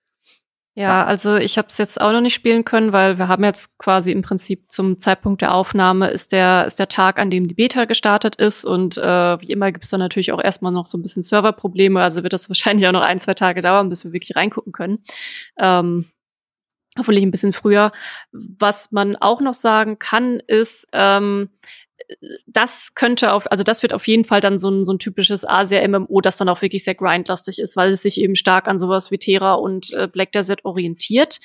Ja, also ich habe es jetzt auch noch nicht spielen können, weil wir haben jetzt quasi im Prinzip zum Zeitpunkt der Aufnahme ist der ist der Tag, an dem die Beta gestartet ist und äh, wie immer gibt es dann natürlich auch erstmal noch so ein bisschen Serverprobleme, also wird das wahrscheinlich auch noch ein, zwei Tage dauern, bis wir wirklich reingucken können. Ähm, hoffentlich ein bisschen früher. Was man auch noch sagen kann, ist, ähm, das könnte auf, also das wird auf jeden Fall dann so ein, so ein typisches Asia-M M O, das dann auch wirklich sehr grindlastig ist, weil es sich eben stark an sowas wie Terra und äh, Black Desert orientiert.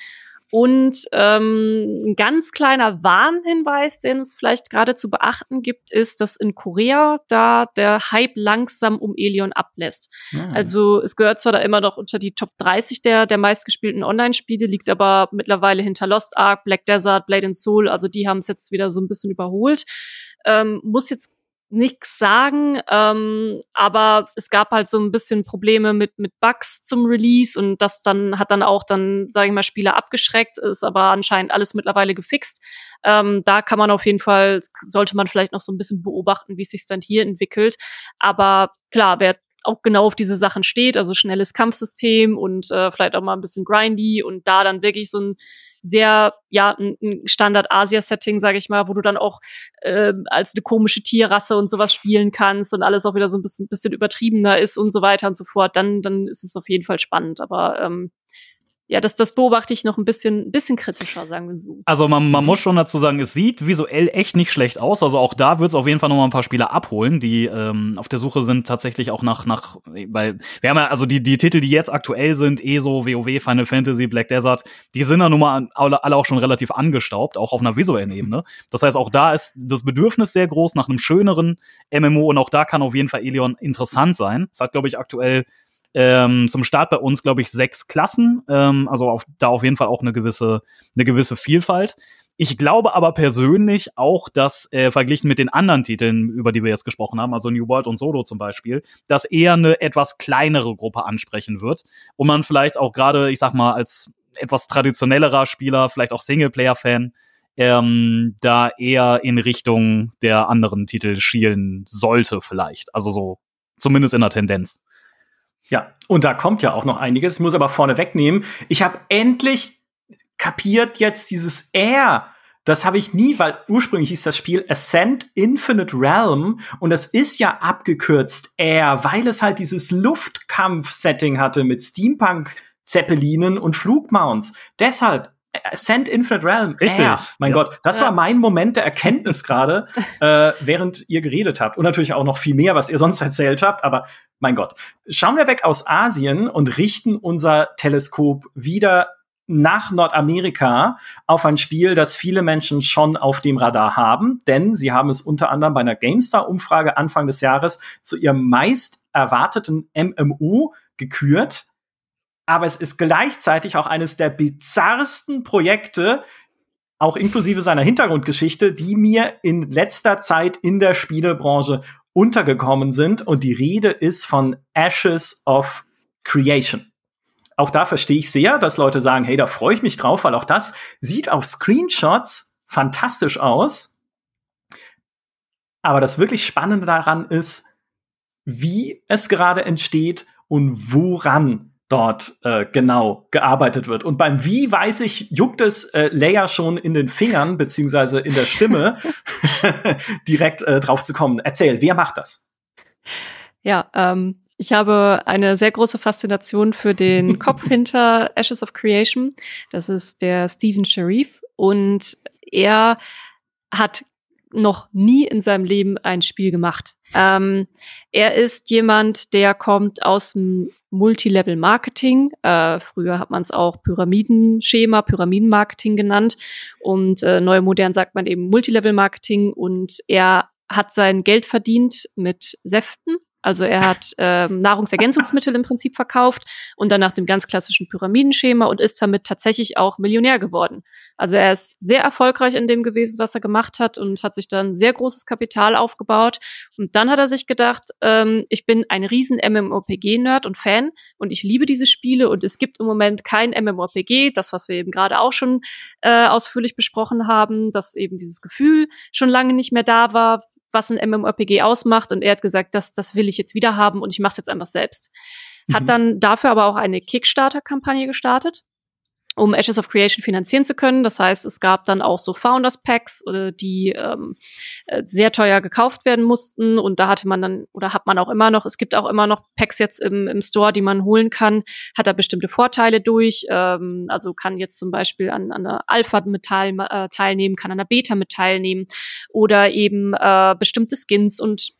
Und ähm, ein ganz kleiner Warnhinweis, den es vielleicht gerade zu beachten gibt, ist, dass in Korea da der Hype langsam um Elion ablässt. Mhm. Also es gehört zwar da immer noch unter die Top dreißig der der meistgespielten Online-Spiele, liegt aber mittlerweile hinter Lost Ark, Black Desert, Blade and Soul, also die haben es jetzt wieder so ein bisschen überholt. Ähm, muss jetzt nichts sagen, ähm, aber es gab halt so ein bisschen Probleme mit mit Bugs zum Release und das dann hat dann auch dann, sage ich mal, Spieler abgeschreckt, ist aber anscheinend alles mittlerweile gefixt. Ähm, da kann man auf jeden Fall, sollte man vielleicht noch so ein bisschen beobachten, wie es sich dann hier entwickelt. Aber klar, wer auch genau auf diese Sachen steht, also schnelles Kampfsystem und äh, vielleicht auch mal ein bisschen grindy und da dann wirklich so ein sehr, ja, ein Standard-Asia-Setting, sage ich mal, wo du dann auch äh, als eine komische Tierrasse und sowas spielen kannst und alles auch wieder so ein bisschen, bisschen übertriebener ist und so weiter und so fort, dann, dann ist es auf jeden Fall spannend. Aber ähm, ja, das, das beobachte ich noch ein bisschen, ein bisschen kritischer, sagen wir so. Also man, man muss schon dazu sagen, es sieht visuell echt nicht schlecht aus. Also auch da wird es auf jeden Fall noch mal ein paar Spieler abholen, die ähm, auf der Suche sind tatsächlich auch nach, nach, weil wir haben ja, also die, die Titel, die jetzt aktuell sind, E S O, WoW, Final Fantasy, Black Desert, die sind ja nun mal alle, alle auch schon relativ angestaubt, auch auf einer visuellen Ebene. Das heißt, auch da ist das Bedürfnis sehr groß nach einem schöneren M M O und auch da kann auf jeden Fall Elion interessant sein. Es hat, glaube ich, aktuell Ähm, zum Start bei uns, glaube ich, sechs Klassen, ähm, also auf, da auf jeden Fall auch eine gewisse, eine gewisse Vielfalt. Ich glaube aber persönlich auch, dass äh, verglichen mit den anderen Titeln, über die wir jetzt gesprochen haben, also New World und Solo zum Beispiel, dass eher eine etwas kleinere Gruppe ansprechen wird und man vielleicht auch gerade, ich sag mal, als etwas traditionellerer Spieler, vielleicht auch Singleplayer-Fan, ähm, da eher in Richtung der anderen Titel schielen sollte vielleicht. Also so, zumindest in der Tendenz. Ja, und da kommt ja auch noch einiges. Ich muss aber vorne wegnehmen. Ich habe endlich kapiert jetzt dieses Air. Das habe ich nie, weil ursprünglich hieß das Spiel Ascent Infinite Realm und das ist ja abgekürzt Air, weil es halt dieses Luftkampf-Setting hatte mit Steampunk-Zeppelinen und Flugmounts. Deshalb Ascent Infinite Realm. Richtig. Air. Mein ja. Gott, das war mein Moment der Erkenntnis gerade, äh, während ihr geredet habt. Und natürlich auch noch viel mehr, was ihr sonst erzählt habt. Aber mein Gott, schauen wir weg aus Asien und richten unser Teleskop wieder nach Nordamerika auf ein Spiel, das viele Menschen schon auf dem Radar haben, denn sie haben es unter anderem bei einer GameStar-Umfrage Anfang des Jahres zu ihrem meist erwarteten M M O gekürt. Aber es ist gleichzeitig auch eines der bizarrsten Projekte, auch inklusive seiner Hintergrundgeschichte, die mir in letzter Zeit in der Spielebranche untergekommen sind. Und die Rede ist von Ashes of Creation. Auch da verstehe ich sehr, dass Leute sagen, hey, da freue ich mich drauf, weil auch das sieht auf Screenshots fantastisch aus. Aber das wirklich Spannende daran ist, wie es gerade entsteht und woran dort äh, genau gearbeitet wird. Und beim Wie, weiß ich, juckt es äh, Leia schon in den Fingern, beziehungsweise in der Stimme, direkt äh, drauf zu kommen. Erzähl, wer macht das? Ja, ähm, ich habe eine sehr große Faszination für den Kopf hinter Ashes of Creation. Das ist der Stephen Sharif. Und er hat noch nie in seinem Leben ein Spiel gemacht. Ähm, er ist jemand, der kommt aus dem Multilevel-Marketing. Äh, früher hat man es auch Pyramidenschema, Pyramidenmarketing genannt. Und äh, neu modern sagt man eben Multilevel-Marketing. Und er hat sein Geld verdient mit Säften. Also er hat ähm, Nahrungsergänzungsmittel im Prinzip verkauft und dann nach dem ganz klassischen Pyramidenschema und ist damit tatsächlich auch Millionär geworden. Also er ist sehr erfolgreich in dem gewesen, was er gemacht hat und hat sich dann sehr großes Kapital aufgebaut. Und dann hat er sich gedacht, ähm, ich bin ein riesen MMORPG-Nerd und Fan und ich liebe diese Spiele und es gibt im Moment kein MMORPG, das, was wir eben gerade auch schon äh, ausführlich besprochen haben, dass eben dieses Gefühl schon lange nicht mehr da war, was ein MMORPG ausmacht. Und er hat gesagt, das, das will ich jetzt wieder haben und ich mache es jetzt einfach selbst. Mhm. Hat dann dafür aber auch eine Kickstarter-Kampagne gestartet, um Ashes of Creation finanzieren zu können. Das heißt, es gab dann auch so Founders-Packs, die ähm, sehr teuer gekauft werden mussten. Und da hatte man dann, oder hat man auch immer noch, es gibt auch immer noch Packs jetzt im, im Store, die man holen kann, hat da bestimmte Vorteile durch. Ähm, also kann jetzt zum Beispiel an, an einer Alpha mit teil, äh, teilnehmen, kann an einer Beta mit teilnehmen oder eben äh, bestimmte Skins und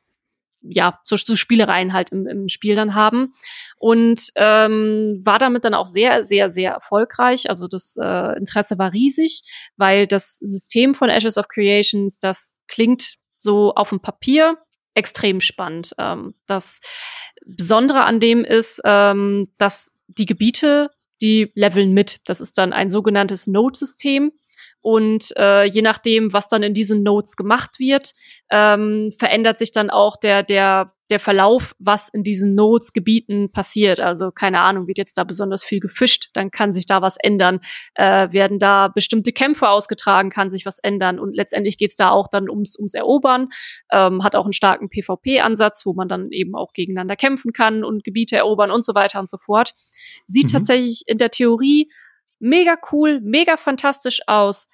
ja, so, so Spielereien halt im, im Spiel dann haben. Und ähm, war damit dann auch sehr, sehr, sehr erfolgreich. Also das äh, Interesse war riesig, weil das System von Ashes of Creations, das klingt so auf dem Papier extrem spannend. Ähm, das Besondere an dem ist, ähm, dass die Gebiete, die leveln mit. Das ist dann ein sogenanntes Node-System. Und äh, je nachdem, was dann in diesen Nodes gemacht wird, ähm, verändert sich dann auch der der der Verlauf, was in diesen Nodes-Gebieten passiert. Also keine Ahnung, wird jetzt da besonders viel gefischt, dann kann sich da was ändern. Äh, werden da bestimmte Kämpfe ausgetragen, kann sich was ändern. Und letztendlich geht's da auch dann ums ums Erobern. Ähm, hat auch einen starken PvP-Ansatz, wo man dann eben auch gegeneinander kämpfen kann und Gebiete erobern und so weiter und so fort. Sieht mhm. tatsächlich in der Theorie mega cool, mega fantastisch aus.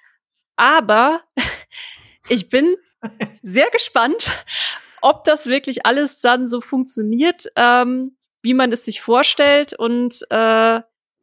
Aber ich bin sehr gespannt, ob das wirklich alles dann so funktioniert, ähm, wie man es sich vorstellt. Und äh,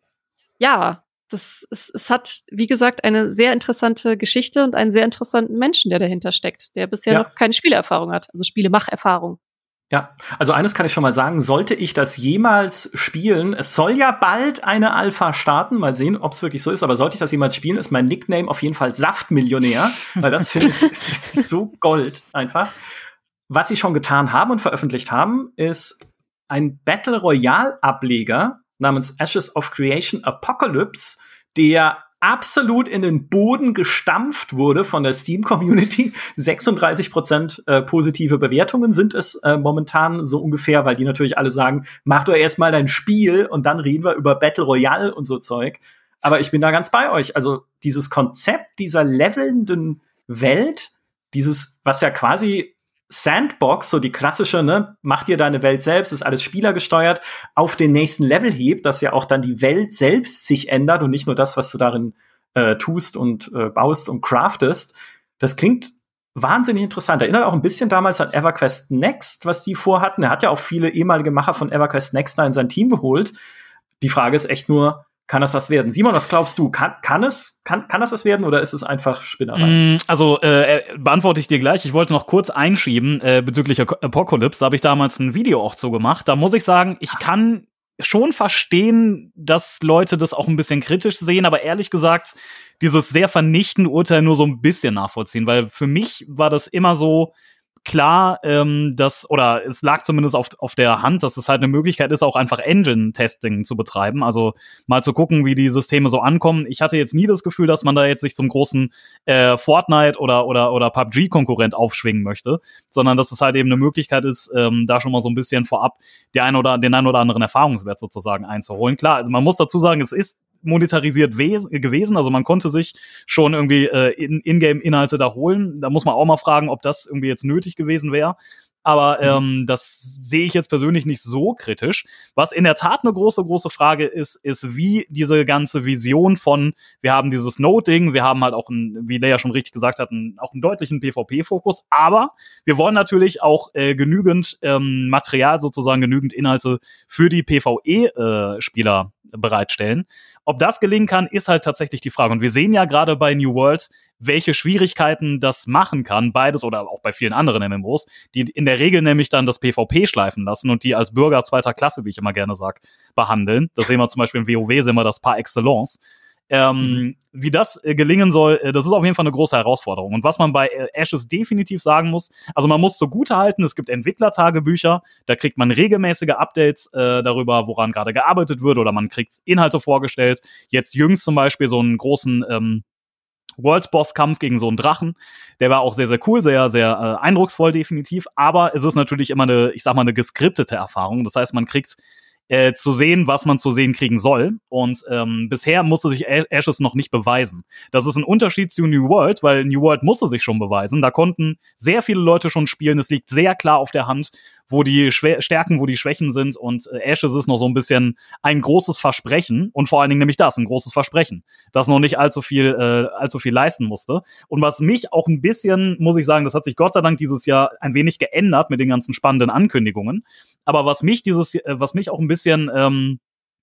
ja, das es, es hat, wie gesagt, eine sehr interessante Geschichte und einen sehr interessanten Menschen, der dahinter steckt, der bisher ja. noch keine Spielerfahrung hat, also Spielemacherfahrung. Ja, also eines kann ich schon mal sagen, sollte ich das jemals spielen, es soll ja bald eine Alpha starten, mal sehen, ob es wirklich so ist, aber sollte ich das jemals spielen, ist mein Nickname auf jeden Fall Saftmillionär, weil das finde ich ist so Gold einfach. Was sie schon getan haben und veröffentlicht haben, ist ein Battle Royale Ableger namens Ashes of Creation Apocalypse, der absolut in den Boden gestampft wurde von der Steam-Community. sechsunddreißig Prozent äh, positive Bewertungen sind es äh, momentan so ungefähr, weil die natürlich alle sagen, mach doch erst mal dein Spiel und dann reden wir über Battle Royale und so Zeug. Aber ich bin da ganz bei euch. Also dieses Konzept dieser levelnden Welt, dieses, was ja quasi Sandbox, so die klassische, ne, mach dir deine Welt selbst, ist alles spielergesteuert, auf den nächsten Level hebt, dass ja auch dann die Welt selbst sich ändert und nicht nur das, was du darin äh, tust und äh, baust und craftest. Das klingt wahnsinnig interessant. Erinnert auch ein bisschen damals an EverQuest Next, was die vorhatten. Er hat ja auch viele ehemalige Macher von EverQuest Next da in sein Team geholt. Die Frage ist echt nur, kann das was werden? Simon, was glaubst du? Kann, kann es, kann, kann das was werden oder ist es einfach Spinnerei? Also, äh, beantworte ich dir gleich. Ich wollte noch kurz einschieben, äh, bezüglich Apocalypse. Da habe ich damals ein Video auch zu gemacht. Da muss ich sagen, ich kann schon verstehen, dass Leute das auch ein bisschen kritisch sehen, aber ehrlich gesagt, dieses sehr vernichtende Urteil nur so ein bisschen nachvollziehen, weil für mich war das immer so klar, ähm, dass, oder es lag zumindest auf, auf der Hand, dass es halt eine Möglichkeit ist, auch einfach Engine-Testing zu betreiben, also mal zu gucken, wie die Systeme so ankommen. Ich hatte jetzt nie das Gefühl, dass man da jetzt sich zum großen äh, Fortnite oder oder oder P U B G-Konkurrent aufschwingen möchte, sondern dass es halt eben eine Möglichkeit ist, ähm, da schon mal so ein bisschen vorab die ein oder, den ein oder anderen Erfahrungswert sozusagen einzuholen. Klar, also man muss dazu sagen, es ist monetarisiert wes- gewesen, also man konnte sich schon irgendwie äh, in- Ingame-Inhalte da holen. Da muss man auch mal fragen, ob das irgendwie jetzt nötig gewesen wäre. Aber ähm, das sehe ich jetzt persönlich nicht so kritisch. Was in der Tat eine große, große Frage ist, ist, wie diese ganze Vision von, wir haben dieses Node-Ding, wir haben halt auch, ein, wie Leia schon richtig gesagt hat, einen, auch einen deutlichen PvP-Fokus, aber wir wollen natürlich auch äh, genügend ähm, Material, sozusagen genügend Inhalte für die PvE-Spieler äh, bereitstellen. Ob das gelingen kann, ist halt tatsächlich die Frage. Und wir sehen ja gerade bei New World, welche Schwierigkeiten das machen kann, beides oder auch bei vielen anderen M M Os, die in der Regel nämlich dann das PvP schleifen lassen und die als Bürger zweiter Klasse, wie ich immer gerne sag, behandeln. Das sehen wir zum Beispiel im WoW, sehen wir das par excellence. Ähm, mhm. Wie das äh, gelingen soll, äh, das ist auf jeden Fall eine große Herausforderung. Und was man bei äh, Ashes definitiv sagen muss, also man muss zugutehalten, es gibt Entwicklertagebücher, da kriegt man regelmäßige Updates äh, darüber, woran gerade gearbeitet wird, oder man kriegt Inhalte vorgestellt. Jetzt jüngst zum Beispiel so einen großen ähm, World-Boss-Kampf gegen so einen Drachen. Der war auch sehr, sehr cool, sehr, sehr äh, eindrucksvoll definitiv. Aber es ist natürlich immer eine, ich sag mal, eine geskriptete Erfahrung. Das heißt, man kriegt äh, zu sehen, was man zu sehen kriegen soll. Und ähm, bisher musste sich Ashes noch nicht beweisen. Das ist ein Unterschied zu New World, weil New World musste sich schon beweisen. Da konnten sehr viele Leute schon spielen. Es liegt sehr klar auf der Hand, wo die Schwä- Stärken, wo die Schwächen sind. Und äh, Ashes ist noch so ein bisschen ein großes Versprechen. Und vor allen Dingen nämlich das, ein großes Versprechen, das noch nicht allzu viel, äh, allzu viel leisten musste. Und was mich auch ein bisschen, muss ich sagen, das hat sich Gott sei Dank dieses Jahr ein wenig geändert mit den ganzen spannenden Ankündigungen. Aber was mich dieses, äh, was mich auch ein bisschen ähm,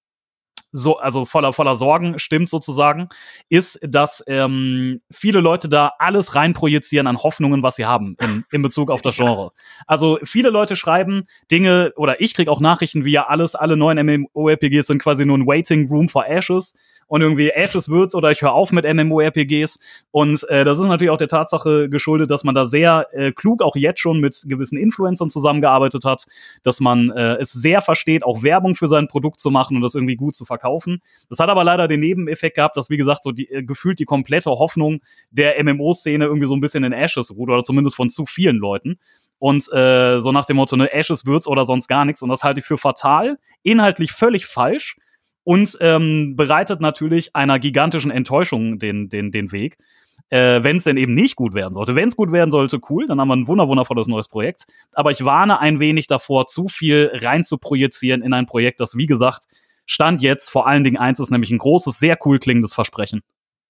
so, also voller, voller Sorgen stimmt sozusagen, ist, dass ähm, viele Leute da alles reinprojizieren an Hoffnungen, was sie haben in, in Bezug auf das Genre. Also viele Leute schreiben Dinge, oder ich krieg auch Nachrichten, wie ja alles, alle neuen MMORPGs sind quasi nur ein Waiting Room for Ashes. Und irgendwie Ashes wird's oder ich höre auf mit MMORPGs. Und äh, das ist natürlich auch der Tatsache geschuldet, dass man da sehr äh, klug auch jetzt schon mit gewissen Influencern zusammengearbeitet hat, dass man äh, es sehr versteht, auch Werbung für sein Produkt zu machen und das irgendwie gut zu verkaufen. Das hat aber leider den Nebeneffekt gehabt, dass, wie gesagt, so die, äh, gefühlt die komplette Hoffnung der M M O-Szene irgendwie so ein bisschen in Ashes ruht, oder zumindest von zu vielen Leuten. Und äh, so nach dem Motto, ne, Ashes wird's oder sonst gar nichts. Und das halte ich für fatal, inhaltlich völlig falsch. Und ähm, bereitet natürlich einer gigantischen Enttäuschung den, den, den Weg, äh, wenn es denn eben nicht gut werden sollte. Wenn es gut werden sollte, cool, dann haben wir ein wunder wundervolles neues Projekt. Aber ich warne ein wenig davor, zu viel rein zu projizieren in ein Projekt, das, wie gesagt, Stand jetzt vor allen Dingen eins ist, nämlich ein großes, sehr cool klingendes Versprechen.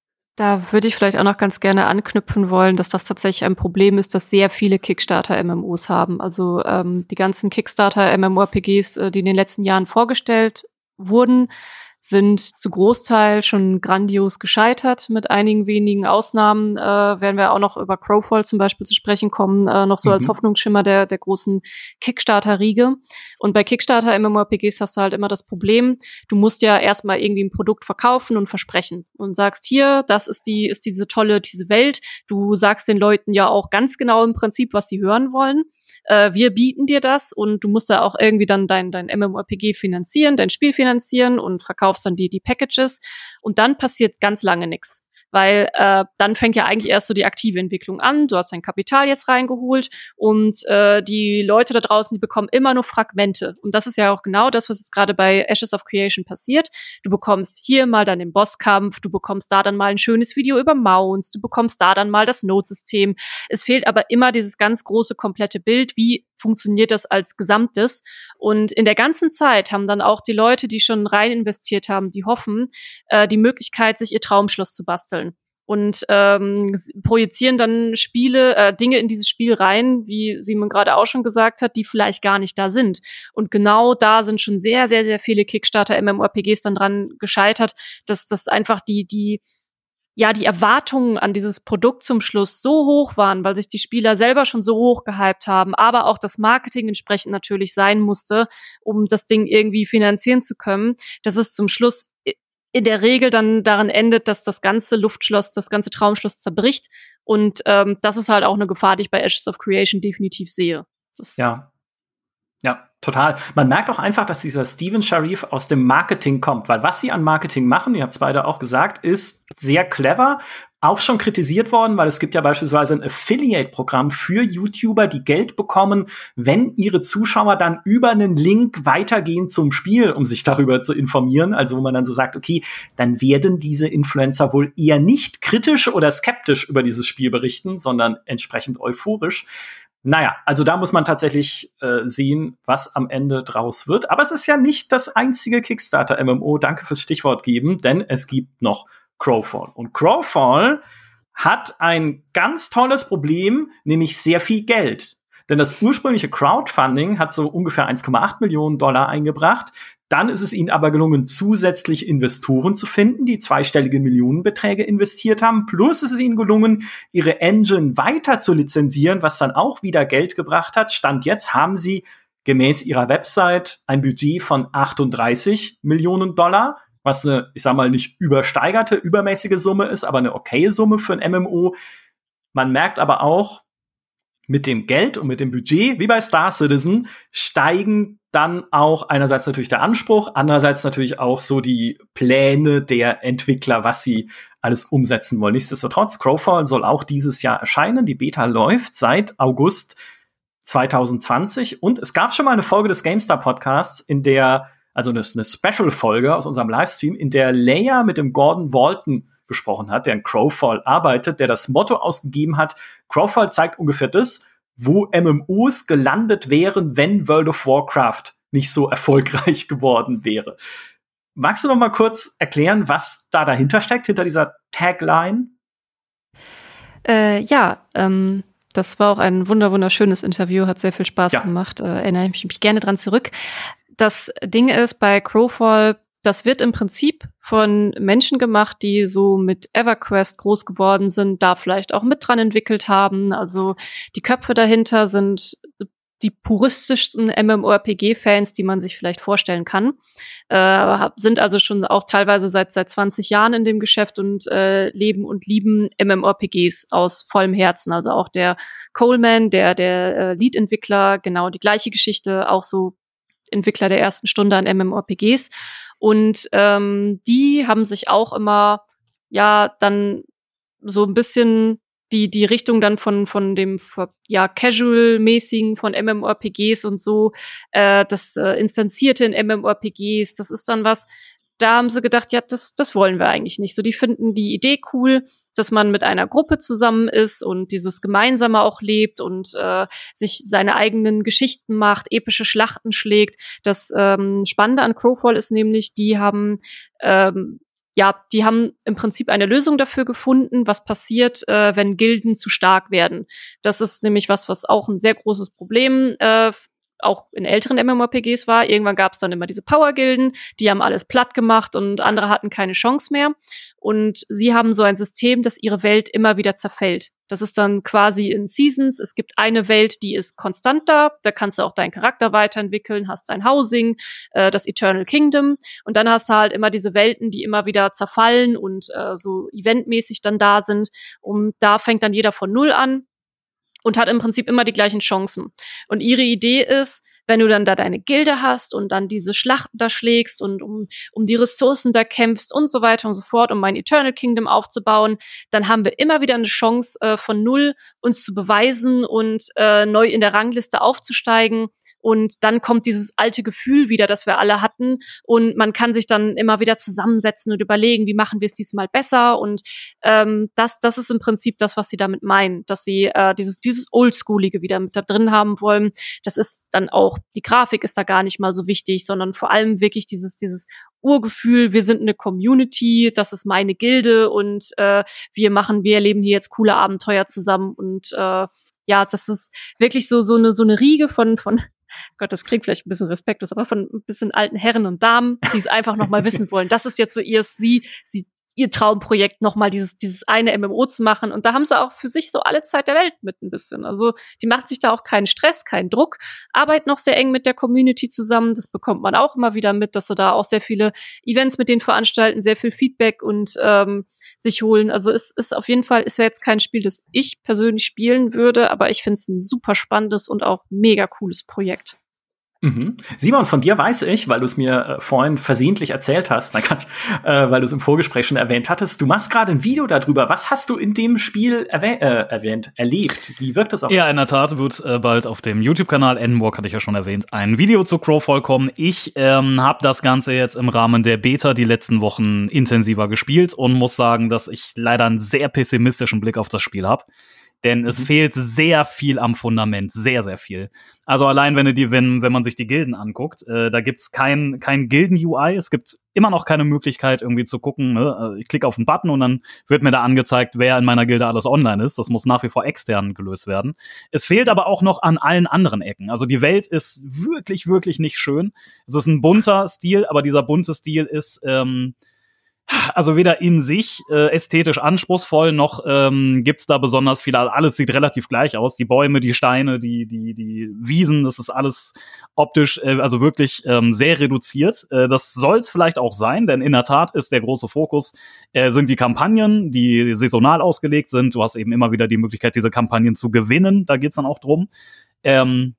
Da würde ich vielleicht auch noch ganz gerne anknüpfen wollen, dass das tatsächlich ein Problem ist, dass sehr viele Kickstarter-M M Os haben. Also ähm, die ganzen Kickstarter-M M O R P Gs, äh, die in den letzten Jahren vorgestellt wurden, sind zu Großteil schon grandios gescheitert. Mit einigen wenigen Ausnahmen äh, werden wir auch noch über Crowfall zum Beispiel zu sprechen kommen, äh, noch so mhm. als Hoffnungsschimmer der der großen Kickstarter-Riege. Und bei Kickstarter-M M O R P Gs hast du halt immer das Problem, du musst ja erstmal irgendwie ein Produkt verkaufen und versprechen und sagst, hier, das ist die ist diese tolle, diese Welt. Du sagst den Leuten ja auch ganz genau im Prinzip, was sie hören wollen. Äh, wir bieten dir das und du musst da auch irgendwie dann dein, dein M M O R P G finanzieren, dein Spiel finanzieren und verkaufst dann die, die Packages. Und dann passiert ganz lange nichts. Weil äh, dann fängt ja eigentlich erst so die aktive Entwicklung an. Du hast dein Kapital jetzt reingeholt und äh, die Leute da draußen, die bekommen immer nur Fragmente. Und das ist ja auch genau das, was jetzt gerade bei Ashes of Creation passiert. Du bekommst hier mal dann den Bosskampf, du bekommst da dann mal ein schönes Video über Mounts, du bekommst da dann mal das Node-System. Es fehlt aber immer dieses ganz große, komplette Bild, wie funktioniert das als Gesamtes. Und in der ganzen Zeit haben dann auch die Leute, die schon rein investiert haben, die hoffen, äh, die Möglichkeit, sich ihr Traumschloss zu basteln. Und ähm, projizieren dann Spiele, äh, Dinge in dieses Spiel rein, wie Simon gerade auch schon gesagt hat, die vielleicht gar nicht da sind. Und genau da sind schon sehr, sehr, sehr viele Kickstarter-M M O R P Gs dann dran gescheitert, dass das einfach die, die ja, die Erwartungen an dieses Produkt zum Schluss so hoch waren, weil sich die Spieler selber schon so hoch gehypt haben, aber auch das Marketing entsprechend natürlich sein musste, um das Ding irgendwie finanzieren zu können, dass es zum Schluss in der Regel dann daran endet, dass das ganze Luftschloss, das ganze Traumschloss zerbricht. Und ähm, das ist halt auch eine Gefahr, die ich bei Ashes of Creation definitiv sehe. Das ja. Ja, total. Man merkt auch einfach, dass dieser Stephen Sharif aus dem Marketing kommt, weil was sie an Marketing machen, ihr habt es beide auch gesagt, ist sehr clever. Auch schon kritisiert worden, weil es gibt ja beispielsweise ein Affiliate-Programm für YouTuber, die Geld bekommen, wenn ihre Zuschauer dann über einen Link weitergehen zum Spiel, um sich darüber zu informieren. Also wo man dann so sagt, okay, dann werden diese Influencer wohl eher nicht kritisch oder skeptisch über dieses Spiel berichten, sondern entsprechend euphorisch. Naja, also da muss man tatsächlich äh, sehen, was am Ende draus wird. Aber es ist ja nicht das einzige Kickstarter-M M O, danke fürs Stichwort geben, denn es gibt noch Crowfall. Und Crowfall hat ein ganz tolles Problem, nämlich sehr viel Geld. Denn das ursprüngliche Crowdfunding hat so ungefähr eins Komma acht Millionen Dollar eingebracht. Dann ist es ihnen aber gelungen, zusätzlich Investoren zu finden, die zweistellige Millionenbeträge investiert haben. Plus ist es ihnen gelungen, ihre Engine weiter zu lizenzieren, was dann auch wieder Geld gebracht hat. Stand jetzt haben sie gemäß ihrer Website ein Budget von achtunddreißig Millionen Dollar, was eine, ich sag mal, nicht übersteigerte, übermäßige Summe ist, aber eine okaye Summe für ein M M O. Man merkt aber auch, mit dem Geld und mit dem Budget, wie bei Star Citizen, steigen dann auch einerseits natürlich der Anspruch, andererseits natürlich auch so die Pläne der Entwickler, was sie alles umsetzen wollen. Nichtsdestotrotz, Crowfall soll auch dieses Jahr erscheinen. Die Beta läuft seit August zwanzig zwanzig und es gab schon mal eine Folge des GameStar-Podcasts, in der, also eine, eine Special-Folge aus unserem Livestream, in der Leia mit dem Gordon Walton gesprochen hat, der in Crowfall arbeitet, der das Motto ausgegeben hat, Crowfall zeigt ungefähr das, wo M M Os gelandet wären, wenn World of Warcraft nicht so erfolgreich geworden wäre. Magst du noch mal kurz erklären, was da dahinter steckt, hinter dieser Tagline? Äh, ja, ähm, das war auch ein wunder wunderschönes Interview, hat sehr viel Spaß ja. gemacht, äh, erinnere ich mich gerne dran zurück. Das Ding ist bei Crowfall, das wird im Prinzip von Menschen gemacht, die so mit EverQuest groß geworden sind, da vielleicht auch mit dran entwickelt haben. Also die Köpfe dahinter sind die puristischsten MMORPG-Fans, die man sich vielleicht vorstellen kann. Äh, sind also schon auch teilweise seit seit zwanzig Jahren in dem Geschäft und äh, leben und lieben MMORPGs aus vollem Herzen. Also auch der Coleman, der der äh, Lead-Entwickler, genau die gleiche Geschichte, auch so Entwickler der ersten Stunde an MMORPGs. Und ähm, die haben sich auch immer, ja, dann so ein bisschen die die Richtung dann von von dem ja Casual-mäßigen von MMORPGs und so, äh, das äh, Instanzierte in MMORPGs, das ist dann was, da haben sie gedacht, ja, das das wollen wir eigentlich nicht. So, die finden die Idee cool, dass man mit einer Gruppe zusammen ist und dieses Gemeinsame auch lebt und äh, sich seine eigenen Geschichten macht, epische Schlachten schlägt. Das ähm, Spannende an Crowfall ist nämlich, die haben ähm, ja, die haben im Prinzip eine Lösung dafür gefunden, was passiert, äh, wenn Gilden zu stark werden. Das ist nämlich was, was auch ein sehr großes Problem äh, auch in älteren MMORPGs war. Irgendwann gab es dann immer diese Power-Gilden, die haben alles platt gemacht und andere hatten keine Chance mehr. Und sie haben so ein System, dass ihre Welt immer wieder zerfällt. Das ist dann quasi in Seasons. Es gibt eine Welt, die ist konstant da. Da kannst du auch deinen Charakter weiterentwickeln, hast dein Housing, äh, das Eternal Kingdom. Und dann hast du halt immer diese Welten, die immer wieder zerfallen und äh, so eventmäßig dann da sind. Und da fängt dann jeder von Null an und hat im Prinzip immer die gleichen Chancen. Und ihre Idee ist, wenn du dann da deine Gilde hast und dann diese Schlachten da schlägst und um, um die Ressourcen da kämpfst und so weiter und so fort, um mein Eternal Kingdom aufzubauen, dann haben wir immer wieder eine Chance, äh, von Null uns zu beweisen und äh, neu in der Rangliste aufzusteigen. Und dann kommt dieses alte Gefühl wieder, das wir alle hatten. Und man kann sich dann immer wieder zusammensetzen und überlegen, wie machen wir es diesmal besser. Und ähm, das, das ist im Prinzip das, was sie damit meinen, dass sie äh, dieses, dieses Oldschoolige wieder mit da drin haben wollen. Das ist dann auch, die Grafik ist da gar nicht mal so wichtig, sondern vor allem wirklich dieses, dieses Urgefühl, wir sind eine Community, das ist meine Gilde und äh, wir machen, wir erleben hier jetzt coole Abenteuer zusammen. Und äh, ja, das ist wirklich so, so eine, so eine Riege von, von, Gott, das klingt vielleicht ein bisschen respektlos, aber von ein bisschen alten Herren und Damen, die es einfach noch mal wissen wollen. Das ist jetzt so ihr, sie, sie ihr Traumprojekt, nochmal dieses, dieses eine M M O zu machen. Und da haben sie auch für sich so alle Zeit der Welt mit ein bisschen. Also die macht sich da auch keinen Stress, keinen Druck, arbeitet noch sehr eng mit der Community zusammen. Das bekommt man auch immer wieder mit, dass sie da auch sehr viele Events mit denen veranstalten, sehr viel Feedback und ähm, sich holen. Also es ist auf jeden Fall, es wäre jetzt kein Spiel, das ich persönlich spielen würde, aber ich finde es ein super spannendes und auch mega cooles Projekt. Mhm. Simon, von dir weiß ich, weil du es mir äh, vorhin versehentlich erzählt hast, na, äh, weil du es im Vorgespräch schon erwähnt hattest, du machst gerade ein Video darüber. Was hast du in dem Spiel erwäh- äh, erwähnt, erlebt? Wie wirkt das auf dich? Ja, in der Tat wird äh, bald auf dem YouTube-Kanal Endenburg, hatte ich ja schon erwähnt, ein Video zu Crowfall kommen. Ich ähm, habe das Ganze jetzt im Rahmen der Beta die letzten Wochen intensiver gespielt und muss sagen, dass ich leider einen sehr pessimistischen Blick auf das Spiel habe. Denn es mhm. fehlt sehr viel am Fundament, sehr, sehr viel. Also allein, wenn du die, wenn, wenn man sich die Gilden anguckt, äh, da gibt's kein, kein Gilden-U I. Es gibt immer noch keine Möglichkeit, irgendwie zu gucken, ne? Ich klicke auf einen Button und dann wird mir da angezeigt, wer in meiner Gilde alles online ist. Das muss nach wie vor extern gelöst werden. Es fehlt aber auch noch an allen anderen Ecken. Also die Welt ist wirklich, wirklich nicht schön. Es ist ein bunter Stil, aber dieser bunte Stil ist, ähm, also weder in sich äh, ästhetisch anspruchsvoll, noch ähm, gibt's da besonders viel. Also alles sieht relativ gleich aus. Die Bäume, die Steine, die die die Wiesen, das ist alles optisch äh, also wirklich ähm, sehr reduziert. Äh, das soll's vielleicht auch sein, denn in der Tat ist der große Fokus äh, sind die Kampagnen, die saisonal ausgelegt sind. Du hast eben immer wieder die Möglichkeit, diese Kampagnen zu gewinnen. Da geht's dann auch drum. Ähm,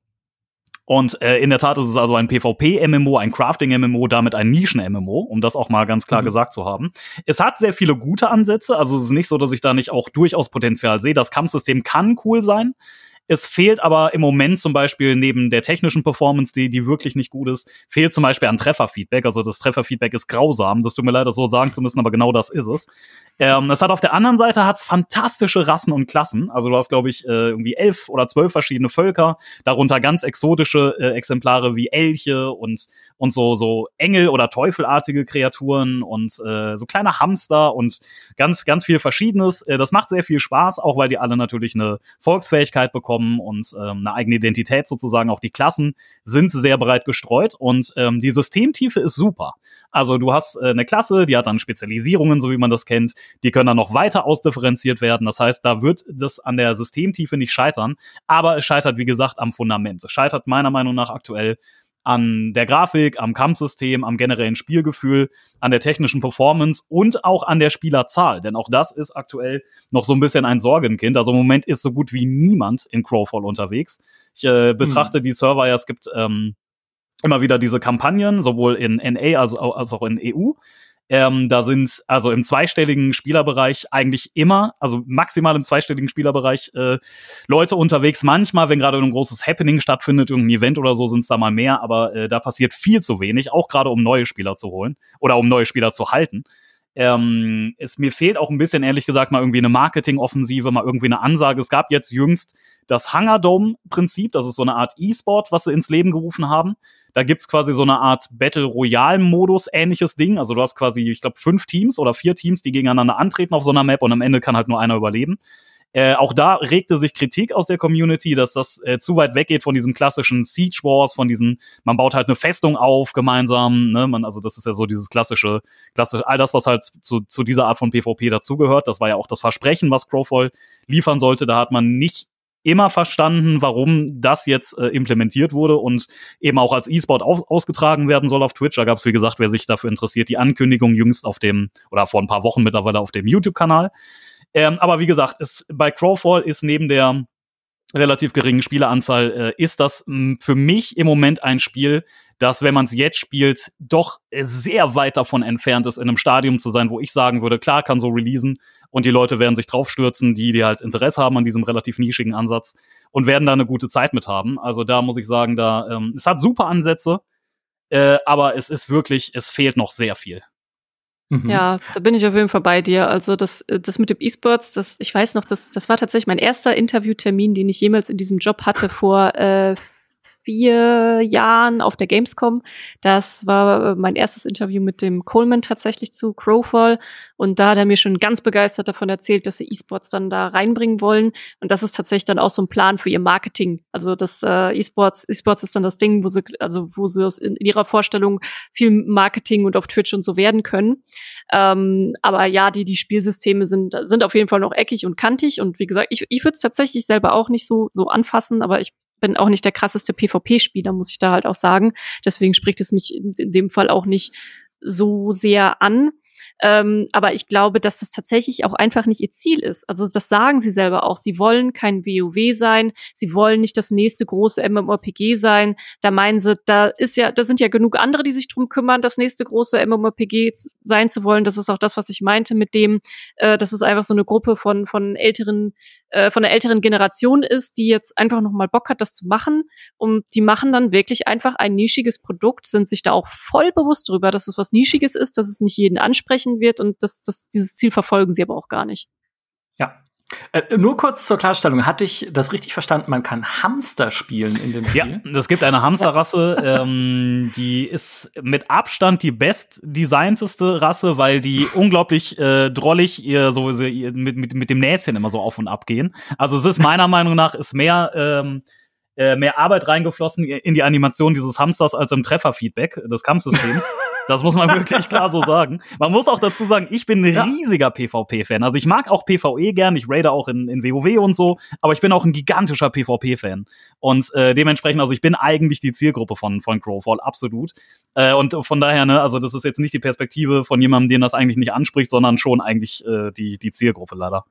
Und äh, in der Tat ist es also ein PvP-M M O, ein Crafting-M M O, damit ein Nischen-M M O, um das auch mal ganz klar mhm. gesagt zu haben. Es hat sehr viele gute Ansätze, also es ist nicht so, dass ich da nicht auch durchaus Potenzial sehe. Das Kampfsystem kann cool sein. Es fehlt aber im Moment zum Beispiel neben der technischen Performance, die, die wirklich nicht gut ist, fehlt zum Beispiel an Trefferfeedback. Also das Trefferfeedback ist grausam. Das tut mir leid, das so sagen zu müssen, aber genau das ist es. Ähm, es hat auf der anderen Seite hat's fantastische Rassen und Klassen. Also du hast, glaube ich, äh, irgendwie elf oder zwölf verschiedene Völker, darunter ganz exotische äh, Exemplare wie Elche und und so so Engel oder Teufelartige Kreaturen und äh, so kleine Hamster und ganz ganz viel Verschiedenes. Äh, das macht sehr viel Spaß, auch weil die alle natürlich eine Volksfähigkeit bekommen und ähm, eine eigene Identität sozusagen. Auch die Klassen sind sehr breit gestreut und ähm, die Systemtiefe ist super. Also du hast äh, eine Klasse, die hat dann Spezialisierungen, so wie man das kennt. Die können dann noch weiter ausdifferenziert werden. Das heißt, da wird das an der Systemtiefe nicht scheitern. Aber es scheitert, wie gesagt, am Fundament. Es scheitert meiner Meinung nach aktuell an der Grafik, am Kampfsystem, am generellen Spielgefühl, an der technischen Performance und auch an der Spielerzahl. Denn auch das ist aktuell noch so ein bisschen ein Sorgenkind. Also im Moment ist so gut wie niemand in Crowfall unterwegs. Ich äh, betrachte hm. die Server, ja, es gibt ähm, immer wieder diese Kampagnen, sowohl in N A als, als auch in E U. Ähm, da sind also im zweistelligen Spielerbereich eigentlich immer, also maximal im zweistelligen Spielerbereich äh, Leute unterwegs. Manchmal, wenn gerade ein großes Happening stattfindet, irgendein Event oder so, sind es da mal mehr. Aber äh, da passiert viel zu wenig, auch gerade um neue Spieler zu holen oder um neue Spieler zu halten. Ähm, es mir fehlt auch ein bisschen, ehrlich gesagt, mal irgendwie eine Marketingoffensive, mal irgendwie eine Ansage. Es gab jetzt jüngst das Hunger Dome-Prinzip, das ist so eine Art E-Sport, was sie ins Leben gerufen haben. Da gibt's quasi so eine Art Battle Royale-Modus, ähnliches Ding. Also du hast quasi, ich glaube, fünf Teams oder vier Teams, die gegeneinander antreten auf so einer Map und am Ende kann halt nur einer überleben. Äh, auch da regte sich Kritik aus der Community, dass das äh, zu weit weggeht von diesen klassischen Siege Wars, von diesen, man baut halt eine Festung auf gemeinsam, ne, man, also das ist ja so dieses klassische, klassische, all das, was halt zu, zu dieser Art von PvP dazugehört. Das war ja auch das Versprechen, was Crowfall liefern sollte. Da hat man nicht immer verstanden, warum das jetzt äh, implementiert wurde und eben auch als E-Sport auf, ausgetragen werden soll auf Twitch. Da gab es, wie gesagt, wer sich dafür interessiert, die Ankündigung jüngst auf dem, oder vor ein paar Wochen mittlerweile auf dem YouTube-Kanal. Ähm, aber wie gesagt, es, bei Crowfall ist neben der relativ geringen Spieleranzahl, äh, ist das mh, für mich im Moment ein Spiel, das, wenn man es jetzt spielt, doch sehr weit davon entfernt ist, in einem Stadium zu sein, wo ich sagen würde, klar, kann so releasen und die Leute werden sich draufstürzen, die, die halt Interesse haben an diesem relativ nischigen Ansatz und werden da eine gute Zeit mit haben. Also da muss ich sagen, da ähm, es hat super Ansätze, äh, aber es ist wirklich, es fehlt noch sehr viel. Mhm. Ja, da bin ich auf jeden Fall bei dir. Also das, das mit dem E-Sports, das, ich weiß noch, das, das war tatsächlich mein erster Interviewtermin, den ich jemals in diesem Job hatte vor äh, vier Jahren auf der Gamescom. Das war mein erstes Interview mit dem Coleman tatsächlich zu Crowfall. Und da hat er mir schon ganz begeistert davon erzählt, dass sie E-Sports dann da reinbringen wollen. Und das ist tatsächlich dann auch so ein Plan für ihr Marketing. Also das äh, E-Sports, E-Sports ist dann das Ding, wo sie, also wo sie aus in ihrer Vorstellung viel Marketing und auf Twitch und so werden können. Ähm, aber ja, die, die Spielsysteme sind, sind auf jeden Fall noch eckig und kantig. Und wie gesagt, ich, ich würde es tatsächlich selber auch nicht so, so anfassen, aber ich bin auch nicht der krasseste PvP-Spieler, muss ich da halt auch sagen. Deswegen spricht es mich in, in dem Fall auch nicht so sehr an. Ähm, aber ich glaube, dass das tatsächlich auch einfach nicht ihr Ziel ist. Also das sagen sie selber auch. Sie wollen kein WoW sein. Sie wollen nicht das nächste große MMORPG sein. Da meinen sie, da ist ja, da sind ja genug andere, die sich drum kümmern, das nächste große MMORPG sein zu wollen. Das ist auch das, was ich meinte mit dem, äh, dass es einfach so eine Gruppe von von älteren, äh, von der älteren Generation ist, die jetzt einfach noch mal Bock hat, das zu machen. Und die machen dann wirklich einfach ein nischiges Produkt, sind sich da auch voll bewusst drüber, dass es was Nischiges ist, dass es nicht jeden ansprechen wird und das, das, dieses Ziel verfolgen sie aber auch gar nicht. Ja. Äh, nur kurz zur Klarstellung, hatte ich das richtig verstanden? Man kann Hamster spielen in dem Spiel? Ja, es gibt eine Hamsterrasse, ähm, die ist mit Abstand die bestdesignteste Rasse, weil die unglaublich äh, drollig ihr so ihr, mit, mit, mit dem Näschen immer so auf und ab gehen. Also es ist meiner Meinung nach ist mehr ähm, äh, mehr Arbeit reingeflossen in die Animation dieses Hamsters als im Trefferfeedback des Kampfsystems. Das muss man wirklich klar so sagen. Man muss auch dazu sagen, ich bin ein riesiger PvP-Fan. Also ich mag auch PvE gern, ich raide auch in, in WoW und so, aber ich bin auch ein gigantischer PvP-Fan. Und äh, dementsprechend, also ich bin eigentlich die Zielgruppe von, von Crowfall, absolut. Äh, und von daher, ne, also das ist jetzt nicht die Perspektive von jemandem, den das eigentlich nicht anspricht, sondern schon eigentlich äh, die, die Zielgruppe leider.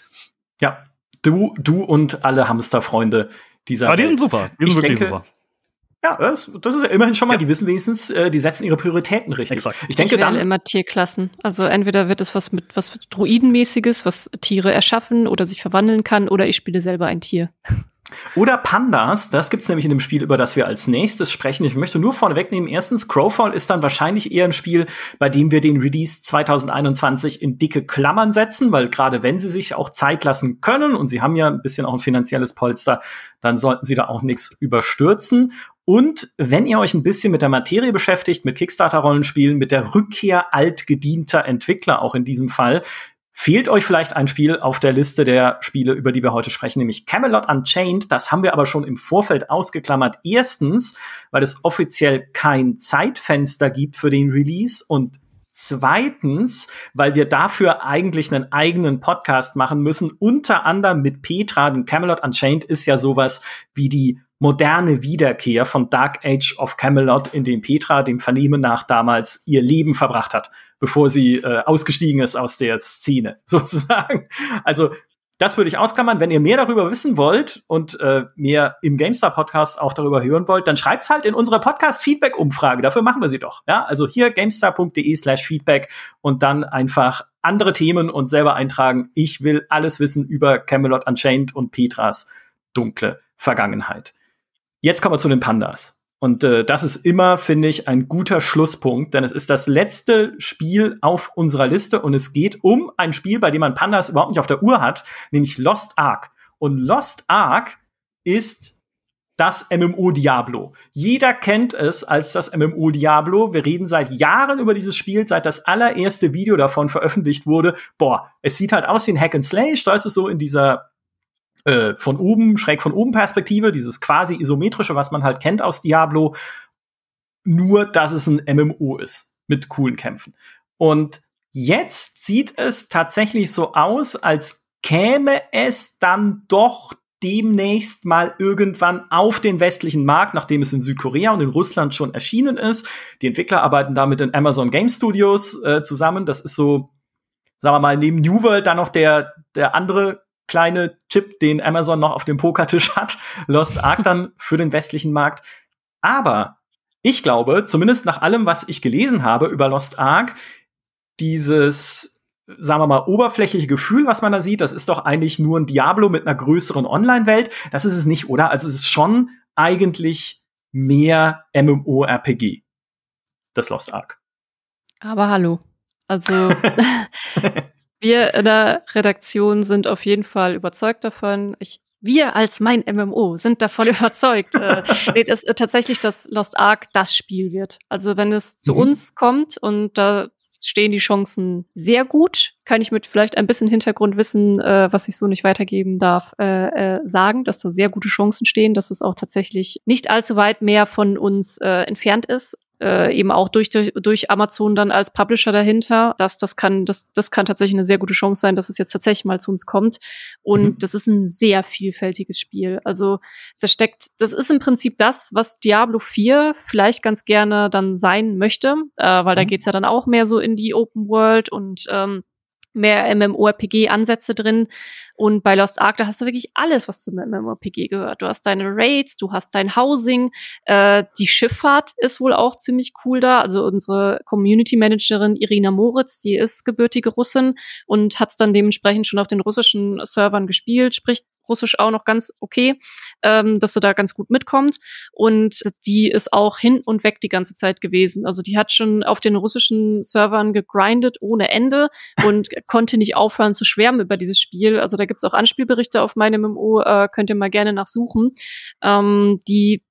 Ja, du, du und alle Hamsterfreunde dieser Aber die Welt. sind super, die sind ich wirklich denke, super. Ja, das, das ist ja immerhin schon mal, Ja. die wissen wenigstens, äh, die setzen ihre Prioritäten richtig. Exakt. Ich denke ich wähle dann immer Tierklassen. Also entweder wird es was mit was Druidenmäßiges, was Tiere erschaffen oder sich verwandeln kann, oder ich spiele selber ein Tier. Oder Pandas, das gibt's nämlich in dem Spiel, über das wir als nächstes sprechen. Ich möchte nur vorne wegnehmen, erstens, Crowfall ist dann wahrscheinlich eher ein Spiel, bei dem wir den Release zwanzig einundzwanzig in dicke Klammern setzen, weil gerade wenn sie sich auch Zeit lassen können, und sie haben ja ein bisschen auch ein finanzielles Polster, dann sollten sie da auch nichts überstürzen. Und wenn ihr euch ein bisschen mit der Materie beschäftigt, mit Kickstarter-Rollenspielen, mit der Rückkehr altgedienter Entwickler auch in diesem Fall, fehlt euch vielleicht ein Spiel auf der Liste der Spiele, über die wir heute sprechen, nämlich Camelot Unchained. Das haben wir aber schon im Vorfeld ausgeklammert. Erstens, weil es offiziell kein Zeitfenster gibt für den Release, und zweitens, weil wir dafür eigentlich einen eigenen Podcast machen müssen, unter anderem mit Petra, denn Camelot Unchained ist ja sowas wie die moderne Wiederkehr von Dark Age of Camelot, in dem Petra dem Vernehmen nach damals ihr Leben verbracht hat, bevor sie äh, ausgestiegen ist aus der Szene, sozusagen. Also das würde ich ausklammern. Wenn ihr mehr darüber wissen wollt und äh, mehr im GameStar-Podcast auch darüber hören wollt, dann schreibt's halt in unsere Podcast-Feedback-Umfrage. Dafür machen wir sie doch. Ja, also hier gamestar.de slash Feedback und dann einfach andere Themen und selber eintragen. Ich will alles wissen über Camelot Unchained und Petras dunkle Vergangenheit. Jetzt kommen wir zu den Pandas. Und äh, das ist immer, finde ich, ein guter Schlusspunkt, denn es ist das letzte Spiel auf unserer Liste und es geht um ein Spiel, bei dem man Pandas überhaupt nicht auf der Uhr hat, nämlich Lost Ark. Und Lost Ark ist das M M O Diablo. Jeder kennt es als das M M O Diablo. Wir reden seit Jahren über dieses Spiel, seit das allererste Video davon veröffentlicht wurde. Boah, es sieht halt aus wie ein Hack and Slay. Da ist es so in dieser Äh, von oben, schräg von oben Perspektive, dieses quasi isometrische, was man halt kennt aus Diablo, nur dass es ein M M O ist mit coolen Kämpfen. Und jetzt sieht es tatsächlich so aus, als käme es dann doch demnächst mal irgendwann auf den westlichen Markt, nachdem es in Südkorea und in Russland schon erschienen ist. Die Entwickler arbeiten da mit den Amazon Game Studios äh, zusammen. Das ist so, sagen wir mal, neben New World dann noch der, der andere kleine Chip, den Amazon noch auf dem Pokertisch hat, Lost Ark dann für den westlichen Markt. Aber ich glaube, zumindest nach allem, was ich gelesen habe über Lost Ark, dieses, sagen wir mal, oberflächliche Gefühl, was man da sieht, das ist doch eigentlich nur ein Diablo mit einer größeren Online-Welt. Das ist es nicht, oder? Also es ist schon eigentlich mehr MMORPG, das Lost Ark. Aber hallo. Also wir in der Redaktion sind auf jeden Fall überzeugt davon. Ich wir als mein M M O sind davon überzeugt, äh, nee, dass äh, tatsächlich das Lost Ark das Spiel wird. Also wenn es zu Mhm. uns kommt und da stehen die Chancen sehr gut, kann ich mit vielleicht ein bisschen Hintergrundwissen, äh, was ich so nicht weitergeben darf, äh, äh, sagen, dass da sehr gute Chancen stehen, dass es auch tatsächlich nicht allzu weit mehr von uns äh, entfernt ist. Äh, eben auch durch, durch durch Amazon dann als Publisher dahinter, dass das kann das das kann tatsächlich eine sehr gute Chance sein, dass es jetzt tatsächlich mal zu uns kommt und Mhm. das ist ein sehr vielfältiges Spiel. Also das steckt das ist im Prinzip das, was Diablo vier vielleicht ganz gerne dann sein möchte, äh, weil da Mhm. geht's ja dann auch mehr so in die Open World und ähm, mehr MMORPG-Ansätze drin. Und bei Lost Ark, da hast du wirklich alles, was zum MMORPG gehört. Du hast deine Raids, du hast dein Housing, äh, die Schifffahrt ist wohl auch ziemlich cool da. Also unsere Community-Managerin Irina Moritz, die ist gebürtige Russin und hat's dann dementsprechend schon auf den russischen Servern gespielt, spricht Russisch auch noch ganz okay, ähm, dass sie da ganz gut mitkommt. Und die ist auch hin und weg die ganze Zeit gewesen. Also die hat schon auf den russischen Servern gegrindet ohne Ende und konnte nicht aufhören zu schwärmen über dieses Spiel. Also da gibt's auch Anspielberichte auf meinem M M O, äh, könnt ihr mal gerne nachsuchen. Ähm, die